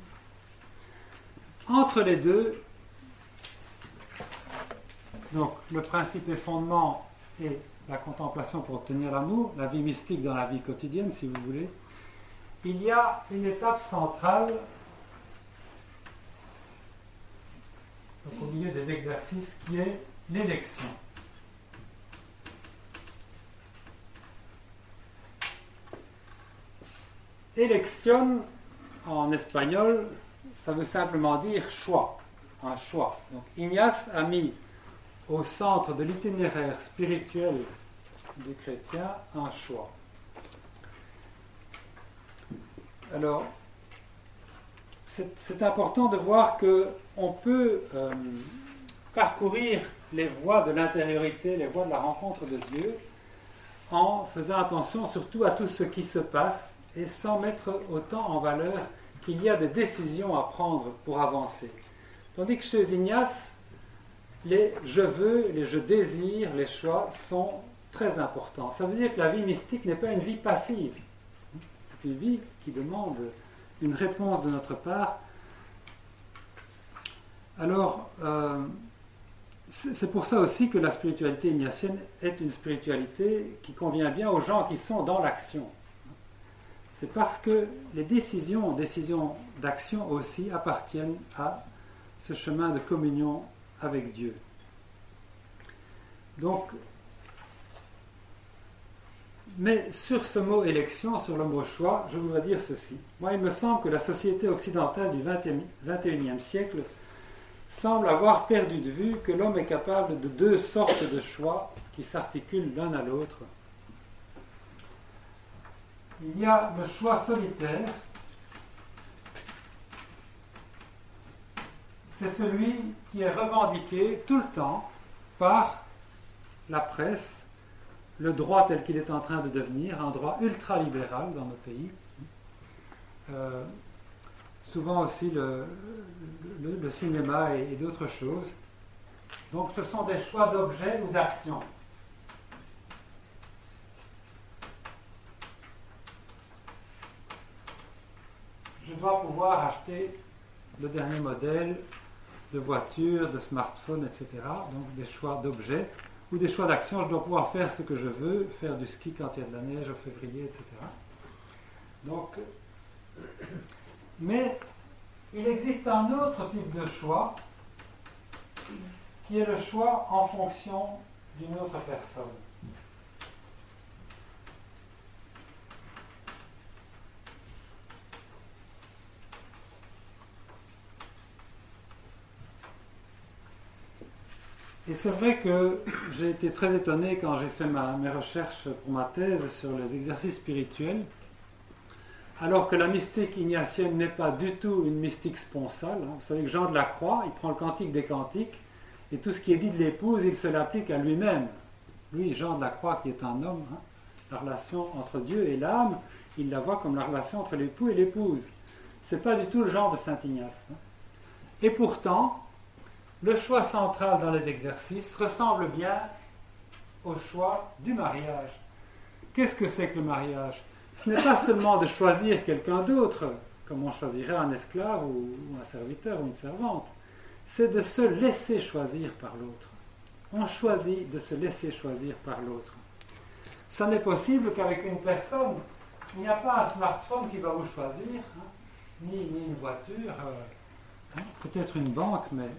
Entre les deux, donc le principe et fondement et la contemplation pour obtenir l'amour, la vie mystique dans la vie quotidienne, si vous voulez, il y a une étape centrale donc, au milieu des exercices qui est l'élection. Élection, en espagnol, ça veut simplement dire choix, un choix. Donc Ignace a mis au centre de l'itinéraire spirituel du chrétien un choix. Alors, c'est, c'est important de voir qu'on peut euh, parcourir les voies de l'intériorité, les voies de la rencontre de Dieu, en faisant attention surtout à tout ce qui se passe et sans mettre autant en valeur qu'il y a des décisions à prendre pour avancer. Tandis que chez Ignace, les je veux, les je désire, les choix sont très importants. Ça veut dire que la vie mystique n'est pas une vie passive. C'est une vie qui demande une réponse de notre part. Alors, euh, c'est, c'est pour ça aussi que la spiritualité ignatienne est une spiritualité qui convient bien aux gens qui sont dans l'action. C'est parce que les décisions, décisions d'action aussi, appartiennent à ce chemin de communion avec Dieu. Donc, mais sur ce mot élection, sur le mot choix, je voudrais dire ceci. Moi, il me semble que la société occidentale du vingt et unième siècle semble avoir perdu de vue que l'homme est capable de deux sortes de choix qui s'articulent l'un à l'autre. Il y a le choix solitaire. C'est celui qui est revendiqué tout le temps par la presse, le droit tel qu'il est en train de devenir, un droit ultra-libéral dans nos pays. Euh, souvent aussi le, le, le cinéma et, et d'autres choses. Donc ce sont des choix d'objets ou d'actions. Je dois pouvoir acheter le dernier modèle de voiture, de smartphone, et cetera. Donc des choix d'objets ou des choix d'action. Je dois pouvoir faire ce que je veux, faire du ski quand il y a de la neige au février, et cetera. Donc, mais il existe un autre type de choix qui est le choix en fonction d'une autre personne. Et c'est vrai que j'ai été très étonné quand j'ai fait ma, mes recherches pour ma thèse sur les exercices spirituels, alors que la mystique ignatienne n'est pas du tout une mystique sponsale. Vous savez que Jean de la Croix, il prend le cantique des cantiques, et tout ce qui est dit de l'épouse, il se l'applique à lui-même. Lui, Jean de la Croix, qui est un homme, hein, la relation entre Dieu et l'âme, il la voit comme la relation entre l'époux et l'épouse. Ce n'est pas du tout le genre de Saint Ignace. Hein. Et pourtant, le choix central dans les exercices ressemble bien au choix du mariage. Qu'est-ce que c'est que le mariage ? Ce n'est pas seulement de choisir quelqu'un d'autre, comme on choisirait un esclave ou un serviteur ou une servante. C'est de se laisser choisir par l'autre. On choisit de se laisser choisir par l'autre. Ça n'est possible qu'avec une personne. Il n'y a pas un smartphone qui va vous choisir, hein, ni, ni une voiture, euh, hein, peut-être une banque, mais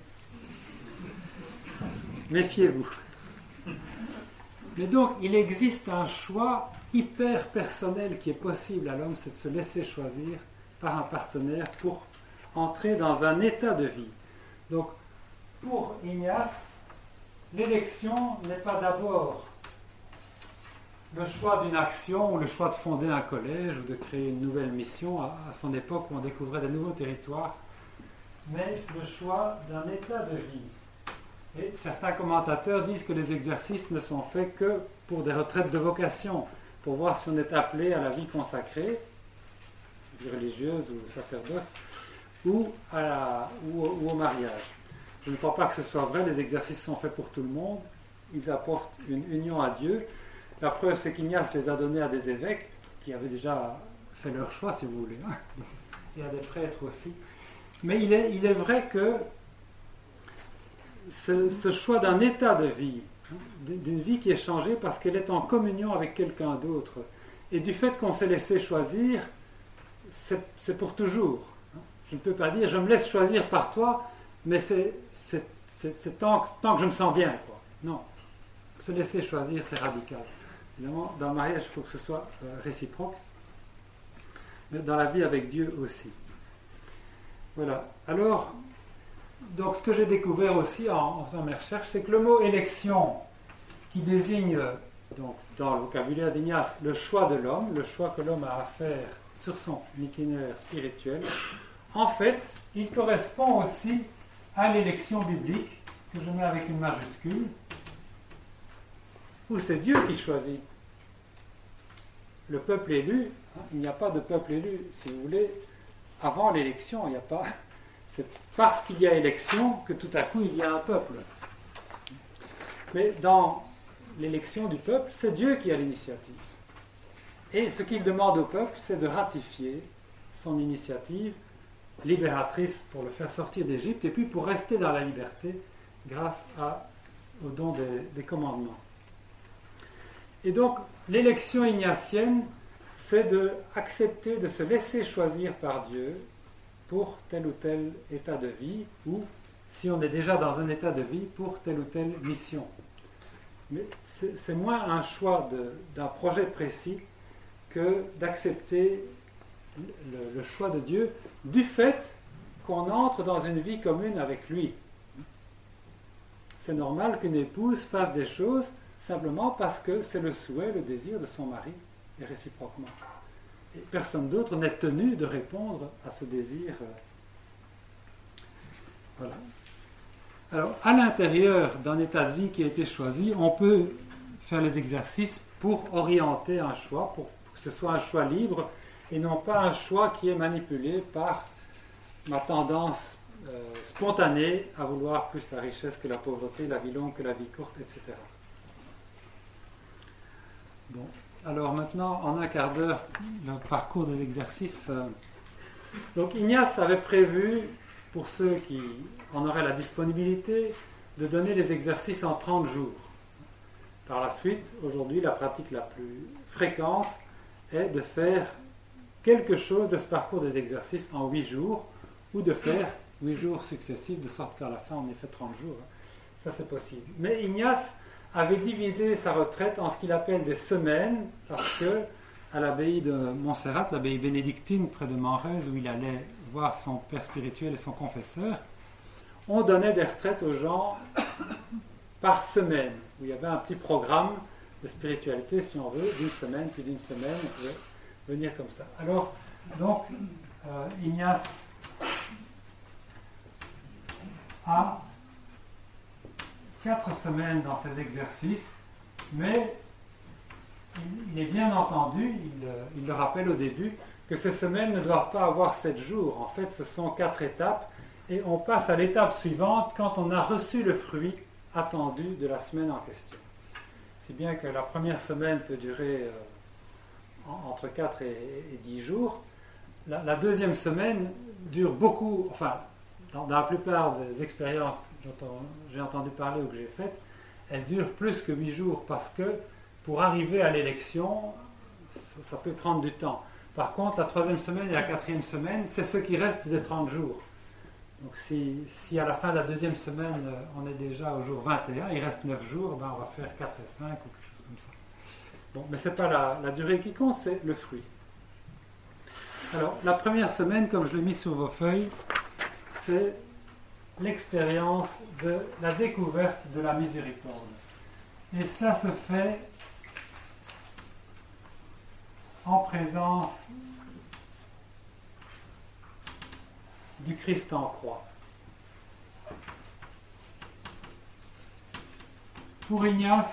méfiez-vous. Mais donc, il existe un choix hyper personnel qui est possible à l'homme, c'est de se laisser choisir par un partenaire pour entrer dans un état de vie. Donc, pour Ignace, l'élection n'est pas d'abord le choix d'une action ou le choix de fonder un collège ou de créer une nouvelle mission à, à son époque où on découvrait des nouveaux territoires, mais le choix d'un état de vie. Et certains commentateurs disent que les exercices ne sont faits que pour des retraites de vocation, pour voir si on est appelé à la vie consacrée, vie religieuse ou sacerdoce, ou, à la, ou, au, ou au mariage. Je ne crois pas que ce soit vrai, les exercices sont faits pour tout le monde, ils apportent une union à Dieu. La preuve, c'est qu'Ignace les a donnés à des évêques qui avaient déjà fait leur choix, si vous voulez, hein, et à des prêtres aussi. Mais il est, il est vrai que ce, ce choix d'un état de vie, d'une vie qui est changée parce qu'elle est en communion avec quelqu'un d'autre, et du fait qu'on s'est laissé choisir, c'est, c'est pour toujours. Je ne peux pas dire, je me laisse choisir par toi, mais c'est, c'est, c'est, c'est tant, tant que je me sens bien, quoi. Non, se laisser choisir, c'est radical. Évidemment, dans le mariage, il faut que ce soit euh, réciproque, mais dans la vie avec Dieu aussi. Voilà. Alors, donc ce que j'ai découvert aussi en, en faisant mes recherches, c'est que le mot élection, qui désigne, donc, dans le vocabulaire d'Ignace, le choix de l'homme, le choix que l'homme a à faire sur son itinéraire spirituel, en fait, il correspond aussi à l'élection biblique, que je mets avec une majuscule, où c'est Dieu qui choisit. Le peuple élu, hein, il n'y a pas de peuple élu, si vous voulez, avant l'élection, il n'y a pas. C'est parce qu'il y a élection que tout à coup il y a un peuple. Mais dans l'élection du peuple, c'est Dieu qui a l'initiative. Et ce qu'il demande au peuple, c'est de ratifier son initiative libératrice pour le faire sortir d'Égypte et puis pour rester dans la liberté grâce à, au don des, des commandements. Et donc, l'élection ignatienne, c'est d'accepter de se laisser choisir par Dieu pour tel ou tel état de vie, ou, si on est déjà dans un état de vie, pour telle ou telle mission. Mais c'est, c'est moins un choix de, d'un projet précis que d'accepter le, le choix de Dieu du fait qu'on entre dans une vie commune avec lui. C'est normal qu'une épouse fasse des choses simplement parce que c'est le souhait, le désir de son mari, et réciproquement. Et personne d'autre n'est tenu de répondre à ce désir. Voilà. Alors, à l'intérieur d'un état de vie qui a été choisi, on peut faire les exercices pour orienter un choix, pour que ce soit un choix libre, et non pas un choix qui est manipulé par ma tendance euh, spontanée à vouloir plus la richesse que la pauvreté, la vie longue que la vie courte, et cetera. Bon, alors maintenant, en un quart d'heure, le parcours des exercices. Donc Ignace avait prévu, pour ceux qui en auraient la disponibilité, de donner les exercices en trente jours. Par la suite, aujourd'hui, la pratique la plus fréquente est de faire quelque chose de ce parcours des exercices en huit jours, ou de faire huit jours successifs, de sorte qu'à la fin, on ait fait trente jours. Ça, c'est possible. Mais Ignace avait divisé sa retraite en ce qu'il appelle des semaines, parce que à l'abbaye de Montserrat, l'abbaye bénédictine près de Manresa, où il allait voir son père spirituel et son confesseur, on donnait des retraites aux gens par semaine, où il y avait un petit programme de spiritualité, si on veut, d'une semaine, puis d'une semaine, on pouvait venir comme ça. Alors, donc, euh, Ignace a quatre semaines dans ces exercices, mais il, il est bien entendu, il, il le rappelle au début, que ces semaines ne doivent pas avoir sept jours. En fait, ce sont quatre étapes, et on passe à l'étape suivante quand on a reçu le fruit attendu de la semaine en question. Si bien que la première semaine peut durer euh, en, entre quatre et, et dix jours, la, la deuxième semaine dure beaucoup, enfin, dans, dans la plupart des expériences dont on, j'ai entendu parler ou que j'ai faites, elle dure plus que huit jours parce que pour arriver à l'élection, ça, ça peut prendre du temps. Par contre, la troisième semaine et la quatrième semaine, c'est ce qui reste des trente jours. Donc si, si à la fin de la deuxième semaine, on est déjà au jour vingt et un, il reste neuf jours, ben on va faire quatre et cinq ou quelque chose comme ça. Bon, mais ce n'est pas la, la durée qui compte, c'est le fruit. Alors, la première semaine, comme je l'ai mis sur vos feuilles, c'est l'expérience de la découverte de la miséricorde. Et cela se fait en présence du Christ en croix. Pour Ignace,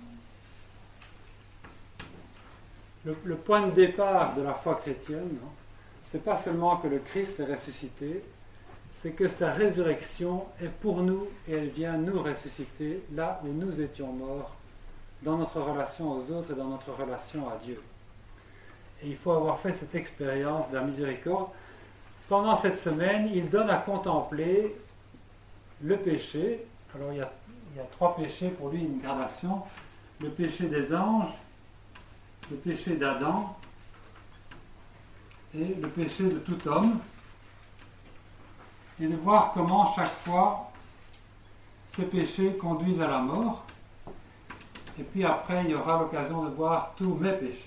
le, le point de départ de la foi chrétienne, ce n'est pas seulement que le Christ est ressuscité, c'est que sa résurrection est pour nous et elle vient nous ressusciter là où nous étions morts, dans notre relation aux autres et dans notre relation à Dieu. Et il faut avoir fait cette expérience de la miséricorde. Pendant cette semaine, il donne à contempler le péché. Alors il y a, il y a trois péchés pour lui, une gradation. Le péché des anges, le péché d'Adam et le péché de tout homme. Et de voir comment chaque fois ces péchés conduisent à la mort. Et puis après, il y aura l'occasion de voir tous mes péchés.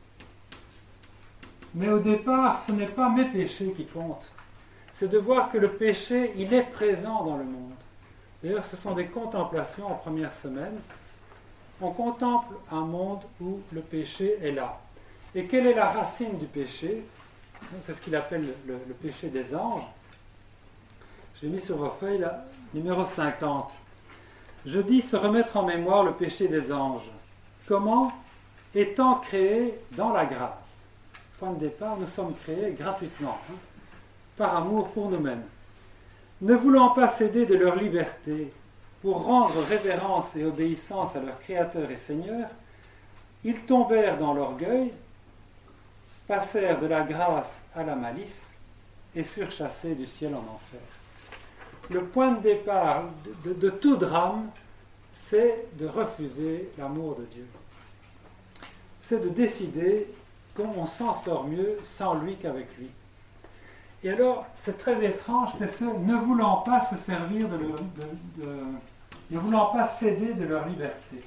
Mais au départ, ce n'est pas mes péchés qui comptent. C'est de voir que le péché, il est présent dans le monde. D'ailleurs, ce sont des contemplations en première semaine. On contemple un monde où le péché est là. Et quelle est la racine du péché? C'est ce qu'il appelle le, le, le péché des anges. Je l'ai mis sur vos feuilles, là, numéro cinquante. Je dis se remettre en mémoire le péché des anges. Comment? Étant créés dans la grâce. Point de départ, nous sommes créés gratuitement, hein, par amour pour nous-mêmes. Ne voulant pas céder de leur liberté pour rendre révérence et obéissance à leur Créateur et Seigneur, ils tombèrent dans l'orgueil, passèrent de la grâce à la malice et furent chassés du ciel en enfer. Le point de départ de, de, de tout drame, c'est de refuser l'amour de Dieu. C'est de décider qu'on s'en sort mieux sans lui qu'avec lui. Et alors, c'est très étrange, c'est ce ne voulant pas se servir de leur, de, de, ne voulant pas céder de leur liberté.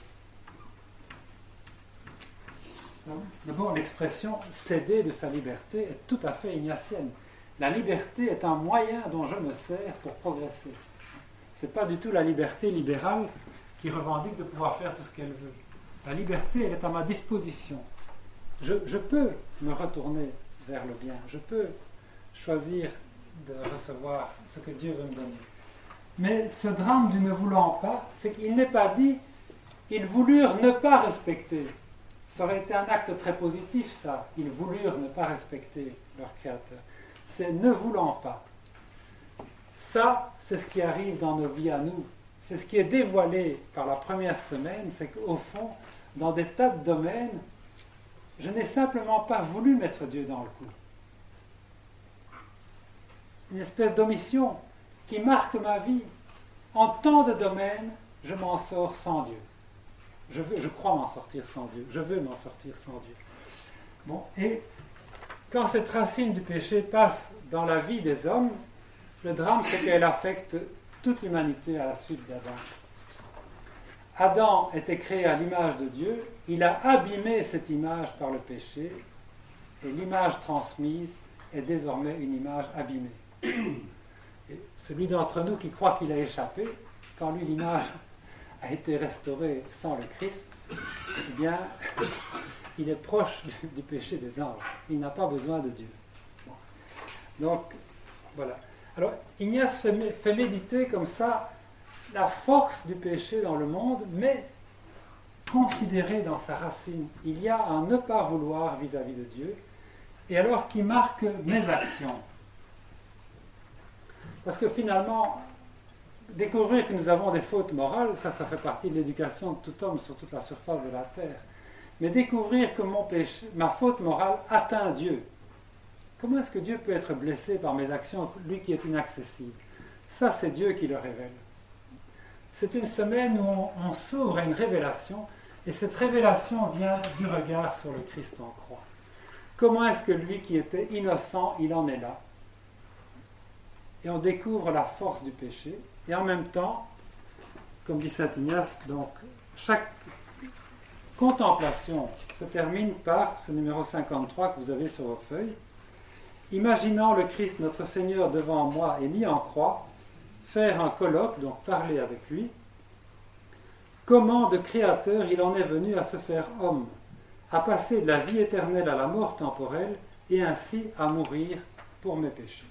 D'abord, l'expression céder de sa liberté est tout à fait ignatienne. La liberté est un moyen dont je me sers pour progresser. Ce n'est pas du tout la liberté libérale qui revendique de pouvoir faire tout ce qu'elle veut. La liberté, elle est à ma disposition. Je, je peux me retourner vers le bien. Je peux choisir de recevoir ce que Dieu veut me donner. Mais ce drame du ne voulant pas, c'est qu'il n'est pas dit ils voulurent ne pas respecter. Ça aurait été un acte très positif, ça. Ils voulurent ne pas respecter leur Créateur. C'est ne voulant pas. Ça, c'est ce qui arrive dans nos vies à nous. C'est ce qui est dévoilé par la première semaine, c'est qu'au fond, dans des tas de domaines, je n'ai simplement pas voulu mettre Dieu dans le coup. Une espèce d'omission qui marque ma vie. En tant de domaines, je m'en sors sans Dieu. Je, veux, je crois m'en sortir sans Dieu. Je veux m'en sortir sans Dieu. Bon, et quand cette racine du péché passe dans la vie des hommes, le drame, c'est qu'elle affecte toute l'humanité à la suite d'Adam. Adam était créé à l'image de Dieu, il a abîmé cette image par le péché, et l'image transmise est désormais une image abîmée. Et celui d'entre nous qui croit qu'il a échappé, quand lui l'image a été restaurée sans le Christ, eh bien, il est proche du, du péché des anges. Il n'a pas besoin de Dieu. Bon. Donc, voilà. Alors, Ignace fait, fait méditer comme ça la force du péché dans le monde, mais considéré dans sa racine. Il y a un ne pas vouloir vis-à-vis de Dieu, et alors qui marque mes actions. Parce que finalement, découvrir que nous avons des fautes morales, ça, ça fait partie de l'éducation de tout homme sur toute la surface de la terre. Mais découvrir que mon péché, ma faute morale atteint Dieu. Comment est-ce que Dieu peut être blessé par mes actions, lui qui est inaccessible? Ça, c'est Dieu qui le révèle. C'est une semaine où on, on s'ouvre à une révélation, et cette révélation vient du regard sur le Christ en croix. Comment est-ce que lui qui était innocent, il en est là? Et on découvre la force du péché, et en même temps, comme dit saint Ignace, donc chaque contemplation se termine par ce numéro cinquante-trois que vous avez sur vos feuilles. Imaginant le Christ notre Seigneur devant moi et mis en croix, faire un colloque, donc parler avec lui, comment de créateur il en est venu à se faire homme, à passer de la vie éternelle à la mort temporelle et ainsi à mourir pour mes péchés.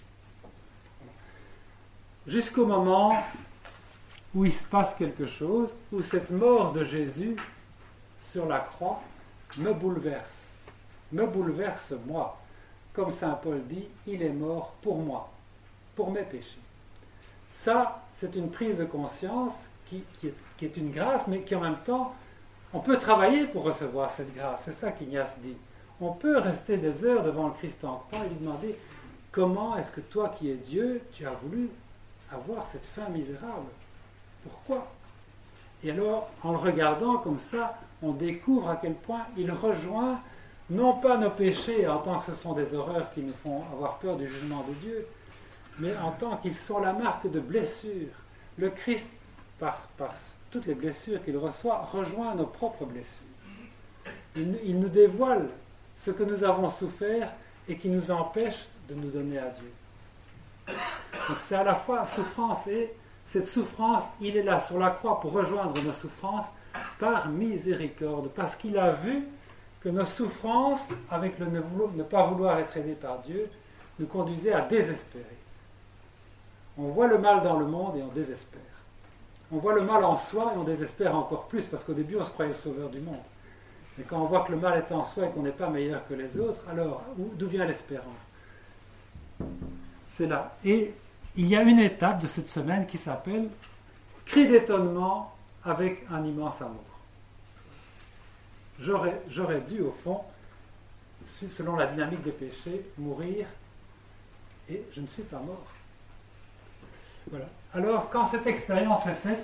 Jusqu'au moment où il se passe quelque chose, où cette mort de Jésus sur la croix me bouleverse, me bouleverse moi. Comme saint Paul dit, il est mort pour moi, pour mes péchés. Ça, c'est une prise de conscience qui, qui, est, qui est une grâce, mais qui en même temps, on peut travailler pour recevoir cette grâce. C'est ça qu'Ignace dit. On peut rester des heures devant le Christ en croix et lui demander comment est-ce que toi qui es Dieu, tu as voulu avoir cette fin misérable. Pourquoi? Et alors, en le regardant comme ça, on découvre à quel point il rejoint non pas nos péchés en tant que ce sont des horreurs qui nous font avoir peur du jugement de Dieu, mais en tant qu'ils sont la marque de blessures. Le Christ, par, par toutes les blessures qu'il reçoit, rejoint nos propres blessures. Il, il nous dévoile ce que nous avons souffert et qui nous empêche de nous donner à Dieu. Donc c'est à la fois souffrance et cette souffrance, il est là sur la croix pour rejoindre nos souffrances par miséricorde, parce qu'il a vu que nos souffrances, avec le ne, vouloir, ne pas vouloir être aidés par Dieu, nous conduisaient à désespérer. On voit le mal dans le monde et on désespère. On voit le mal en soi et on désespère encore plus, parce qu'au début on se croyait le sauveur du monde. Mais quand on voit que le mal est en soi et qu'on n'est pas meilleur que les autres, alors d'où vient l'espérance? C'est là. Et il y a une étape de cette semaine qui s'appelle « Cri d'étonnement avec un immense amour ». J'aurais, j'aurais dû, au fond, selon la dynamique des péchés, mourir, et je ne suis pas mort. Voilà. Alors, quand cette expérience est faite,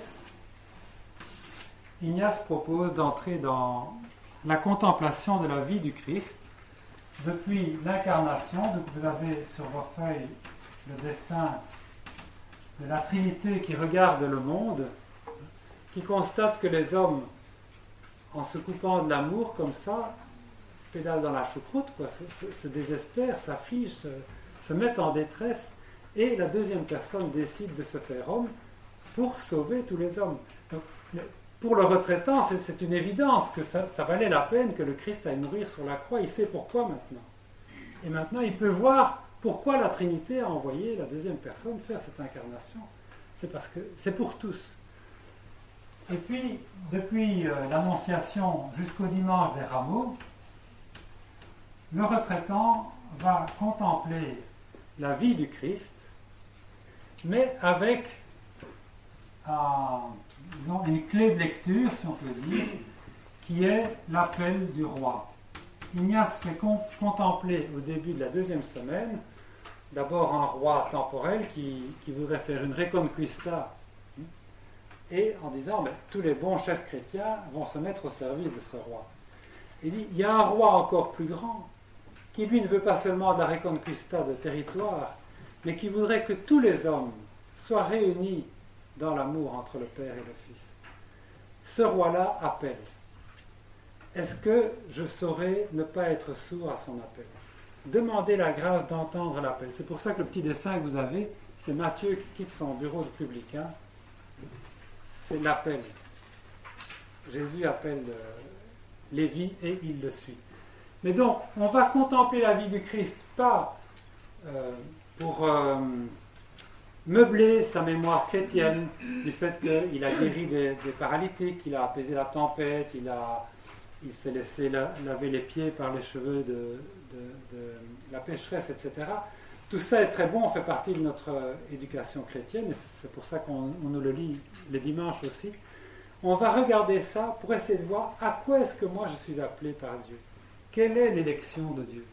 Ignace propose d'entrer dans la contemplation de la vie du Christ depuis l'incarnation. Donc, vous avez sur vos feuilles le dessin de la Trinité qui regarde le monde, qui constate que les hommes, en se coupant de l'amour comme ça, pédalent dans la choucroute, quoi, se, se, se désespèrent, s'affligent, se, se mettent en détresse, et la deuxième personne décide de se faire homme pour sauver tous les hommes. Donc, pour le retraitant, c'est, c'est une évidence que ça, ça valait la peine que le Christ aille mourir sur la croix. Il sait pourquoi maintenant. Et maintenant, il peut voir pourquoi la Trinité a envoyé la deuxième personne faire cette incarnation. C'est parce que c'est pour tous. Et puis, depuis euh, l'Annonciation jusqu'au dimanche des Rameaux, le retraitant va contempler la vie du Christ, mais avec euh, disons, une clé de lecture, si on peut dire, qui est l'appel du roi. Ignace fait com- contempler au début de la deuxième semaine d'abord un roi temporel qui, qui voudrait faire une reconquista, et en disant ben, tous les bons chefs chrétiens vont se mettre au service de ce roi. Il dit il y a un roi encore plus grand qui lui ne veut pas seulement de la reconquista de territoire, mais qui voudrait que tous les hommes soient réunis dans l'amour entre le Père et le Fils. Ce roi-là appelle. Est-ce que je saurais ne pas être sourd à son appel? Demandez la grâce d'entendre l'appel. C'est pour ça que le petit dessin que vous avez, c'est Matthieu qui quitte son bureau de publicain. C'est l'appel. Jésus appelle euh, Lévi et il le suit. Mais donc, on va contempler la vie du Christ, pas euh, pour euh, meubler sa mémoire chrétienne du fait qu'il a guéri des, des paralytiques, il a apaisé la tempête, il, a, il s'est laissé la, laver les pieds par les cheveux de, de, de la pécheresse, et cetera. Tout ça est très bon, on fait partie de notre euh, éducation chrétienne, et c'est pour ça qu'on on nous le lit les dimanches aussi. On va regarder ça pour essayer de voir à quoi est-ce que moi je suis appelé par Dieu. Quelle est l'élection de Dieu?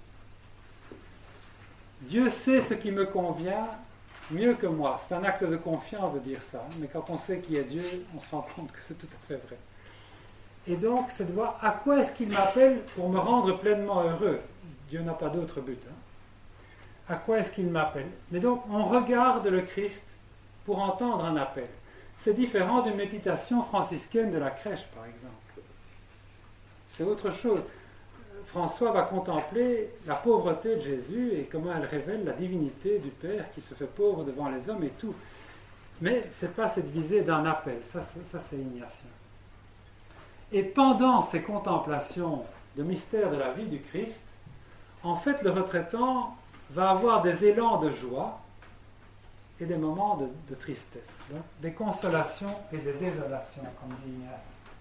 Dieu sait ce qui me convient mieux que moi. C'est un acte de confiance de dire ça, mais quand on sait qui est Dieu, on se rend compte que c'est tout à fait vrai. Et donc, c'est de voir à quoi est-ce qu'il m'appelle pour me rendre pleinement heureux. Dieu n'a pas d'autre but. Hein. À quoi est-ce qu'il m'appelle? Mais donc, on regarde le Christ pour entendre un appel. C'est différent d'une méditation franciscaine de la crèche, par exemple. C'est autre chose. François va contempler la pauvreté de Jésus et comment elle révèle la divinité du Père qui se fait pauvre devant les hommes et tout. Mais ce n'est pas cette visée d'un appel, ça, ça c'est ignatien. Et pendant ces contemplations de mystère de la vie du Christ, en fait, le retraitant va avoir des élans de joie et des moments de, de tristesse, donc des consolations et des désolations, comme dit Ignace.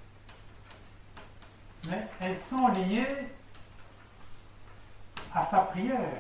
Mais elles sont liées à sa prière.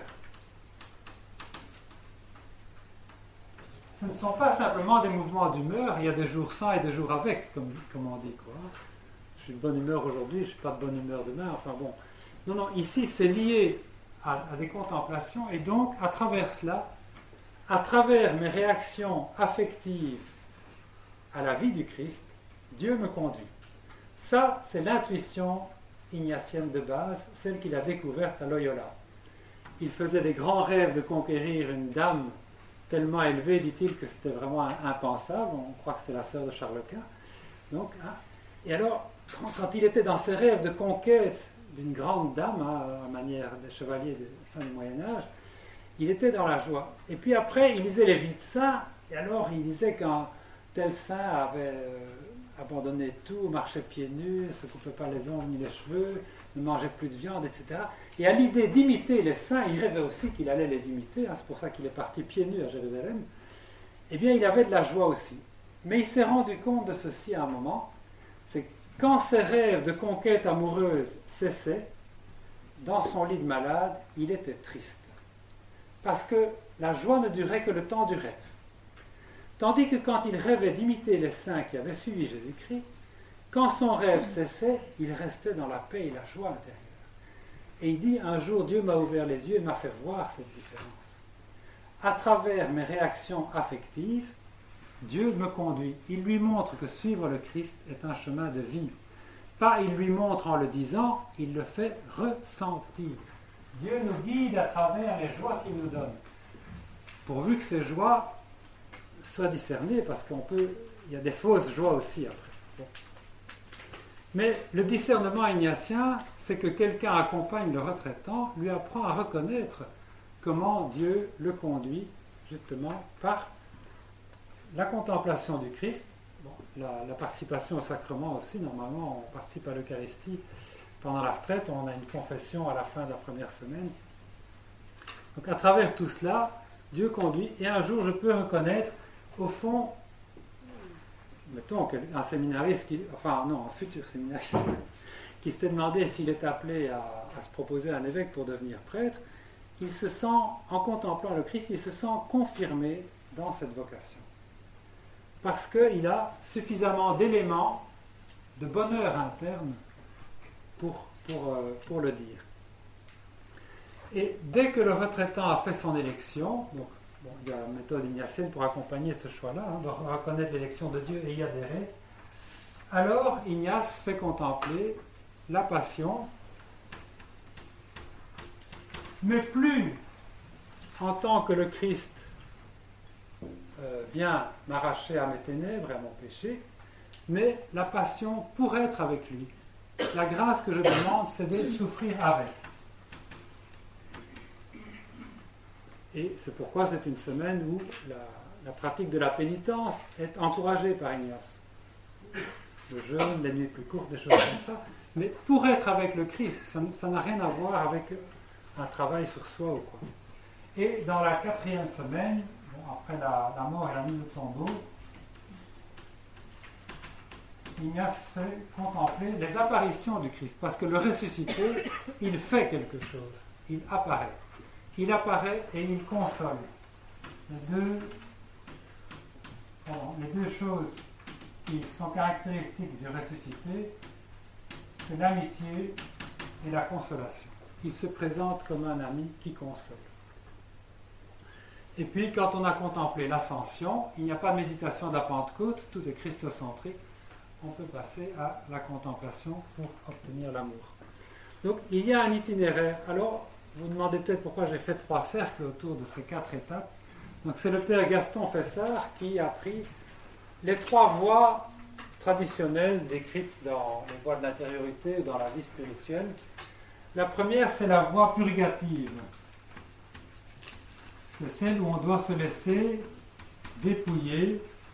Ce ne sont pas simplement des mouvements d'humeur, il y a des jours sans et des jours avec, comme, comme on dit, quoi. Je suis de bonne humeur aujourd'hui, je ne suis pas de bonne humeur demain, enfin bon. Non, non, ici c'est lié à, à des contemplations, et donc à travers cela, à travers mes réactions affectives à la vie du Christ, Dieu me conduit. Ça, c'est l'intuition ignatienne de base, celle qu'il a découverte à Loyola. Il faisait des grands rêves de conquérir une dame tellement élevée, dit-il, que c'était vraiment impensable. On croit que c'était la sœur de Charles Quint. Donc, hein, et alors, quand, quand il était dans ses rêves de conquête d'une grande dame, hein, à manière des chevaliers de la fin du Moyen-Âge, il était dans la joie. Et puis après, il lisait les vies de saints, et alors il disait qu'un tel saint avait euh, abandonné tout, marchait pieds nus, ne se coupait pas les ongles ni les cheveux, ne mangeait plus de viande, et cetera. Et à l'idée d'imiter les saints, il rêvait aussi qu'il allait les imiter, hein, c'est pour ça qu'il est parti pieds nus à Jérusalem. Eh bien, il avait de la joie aussi. Mais il s'est rendu compte de ceci à un moment, c'est que quand ses rêves de conquête amoureuse cessaient, dans son lit de malade, il était triste. Parce que la joie ne durait que le temps du rêve. Tandis que quand il rêvait d'imiter les saints qui avaient suivi Jésus-Christ, quand son rêve cessait, il restait dans la paix et la joie intérieure. Et il dit, un jour Dieu m'a ouvert les yeux et m'a fait voir cette différence. À travers mes réactions affectives, Dieu me conduit. Il lui montre que suivre le Christ est un chemin de vie. Pas il lui montre en le disant, il le fait ressentir. Dieu nous guide à travers les joies qu'il nous donne. Pourvu que ces joies soient discernées, parce qu'on peut, il y a des fausses joies aussi après. Bon. Mais le discernement ignatien, c'est que quelqu'un accompagne le retraitant, lui apprend à reconnaître comment Dieu le conduit, justement, par la contemplation du Christ, bon, la, la participation au sacrement aussi. Normalement, on participe à l'Eucharistie pendant la retraite, on a une confession à la fin de la première semaine. Donc à travers tout cela, Dieu conduit, et un jour je peux reconnaître, au fond, mettons qu'un séminariste, qui, enfin non, un futur séminariste, qui s'était demandé s'il est appelé à, à se proposer à un évêque pour devenir prêtre, il se sent, en contemplant le Christ, il se sent confirmé dans cette vocation. Parce qu'il a suffisamment d'éléments de bonheur interne pour, pour, euh, pour le dire. Et dès que le retraitant a fait son élection, donc bon, il y a une méthode ignatienne pour accompagner ce choix-là, hein, de reconnaître l'élection de Dieu et y adhérer, alors Ignace fait contempler la passion, mais plus en tant que le Christ euh, vient m'arracher à mes ténèbres et à mon péché, mais la passion pour être avec lui. La grâce que je demande, c'est de souffrir avec. Et c'est pourquoi c'est une semaine où la, la pratique de la pénitence est encouragée par Ignace. Le jeûne, les nuits plus courtes, des choses comme ça. Mais pour être avec le Christ, ça, ça n'a rien à voir avec un travail sur soi ou quoi. Et dans la quatrième semaine, bon, après la, la mort et la mise au tombeau, Ignace fait contempler les apparitions du Christ. Parce que le ressuscité, il fait quelque chose. Il apparaît. Il apparaît et il console. Les deux, pardon, les deux choses qui sont caractéristiques du ressuscité, c'est l'amitié et la consolation. Il se présente comme un ami qui console. Et puis, quand on a contemplé l'ascension, il n'y a pas de méditation de la Pentecôte, tout est christocentrique. On peut passer à la contemplation pour obtenir l'amour. Donc, il y a un itinéraire. Alors, vous vous demandez peut-être pourquoi j'ai fait trois cercles autour de ces quatre étapes. Donc c'est le père Gaston Fessard qui a pris les trois voies traditionnelles décrites dans les voies de l'intériorité ou dans la vie spirituelle. La première, c'est la voie purgative. C'est celle où on doit se laisser dépouiller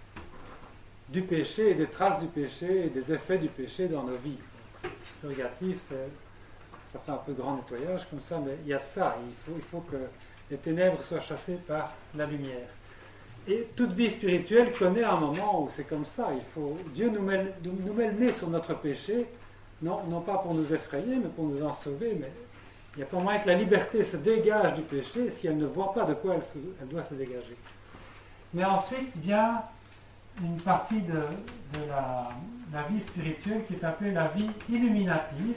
du péché et des traces du péché et des effets du péché dans nos vies. Le purgatif, c'est, ça fait un peu grand nettoyage comme ça, mais il y a de ça. Il faut, il faut que les ténèbres soient chassées par la lumière. Et toute vie spirituelle connaît un moment où c'est comme ça. Il faut, Dieu nous met, nous met le nez sur notre péché, non, non pas pour nous effrayer, mais pour nous en sauver. Mais il n'y a pas moyen que la liberté se dégage du péché si elle ne voit pas de quoi elle, se, elle doit se dégager. Mais ensuite vient une partie de, de la, la vie spirituelle qui est appelée la vie illuminative.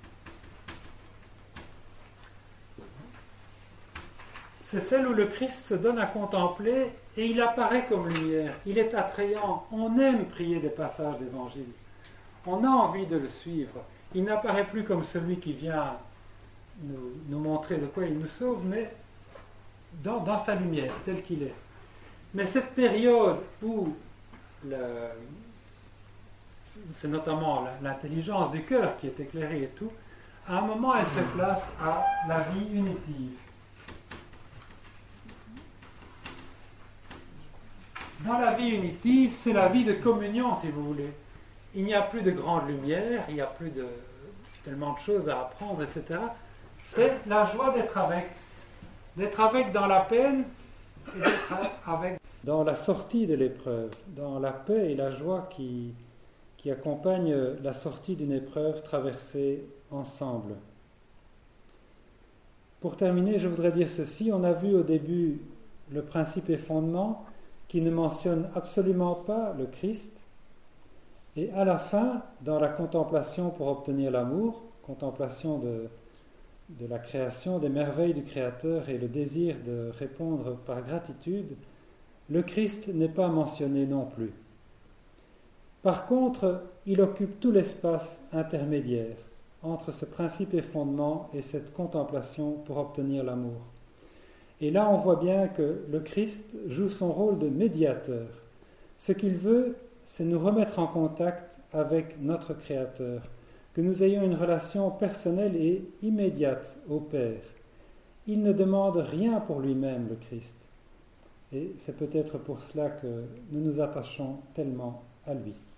C'est celle où le Christ se donne à contempler et il apparaît comme lumière. Il est attrayant. On aime prier des passages d'évangile. On a envie de le suivre. Il n'apparaît plus comme celui qui vient nous, nous montrer de quoi il nous sauve, mais dans, dans sa lumière, tel qu'il est. Mais cette période où le, c'est notamment l'intelligence du cœur qui est éclairée et tout, à un moment elle fait place à la vie unitive. Dans la vie unitive, c'est la vie de communion, si vous voulez. Il n'y a plus de grande lumière, il n'y a plus de tellement de choses à apprendre, et cetera. C'est la joie d'être avec. D'être avec dans la peine et d'être avec dans la sortie de l'épreuve, dans la paix et la joie qui, qui accompagnent la sortie d'une épreuve traversée ensemble. Pour terminer, je voudrais dire ceci. On a vu au début le principe et fondement qui ne mentionne absolument pas le Christ. Et à la fin, dans la contemplation pour obtenir l'amour, contemplation de, de la création, des merveilles du Créateur et le désir de répondre par gratitude, le Christ n'est pas mentionné non plus. Par contre, il occupe tout l'espace intermédiaire entre ce principe et fondement et cette contemplation pour obtenir l'amour. Et là, on voit bien que le Christ joue son rôle de médiateur. Ce qu'il veut, c'est nous remettre en contact avec notre Créateur, que nous ayons une relation personnelle et immédiate au Père. Il ne demande rien pour lui-même, le Christ. Et c'est peut-être pour cela que nous nous attachons tellement à lui.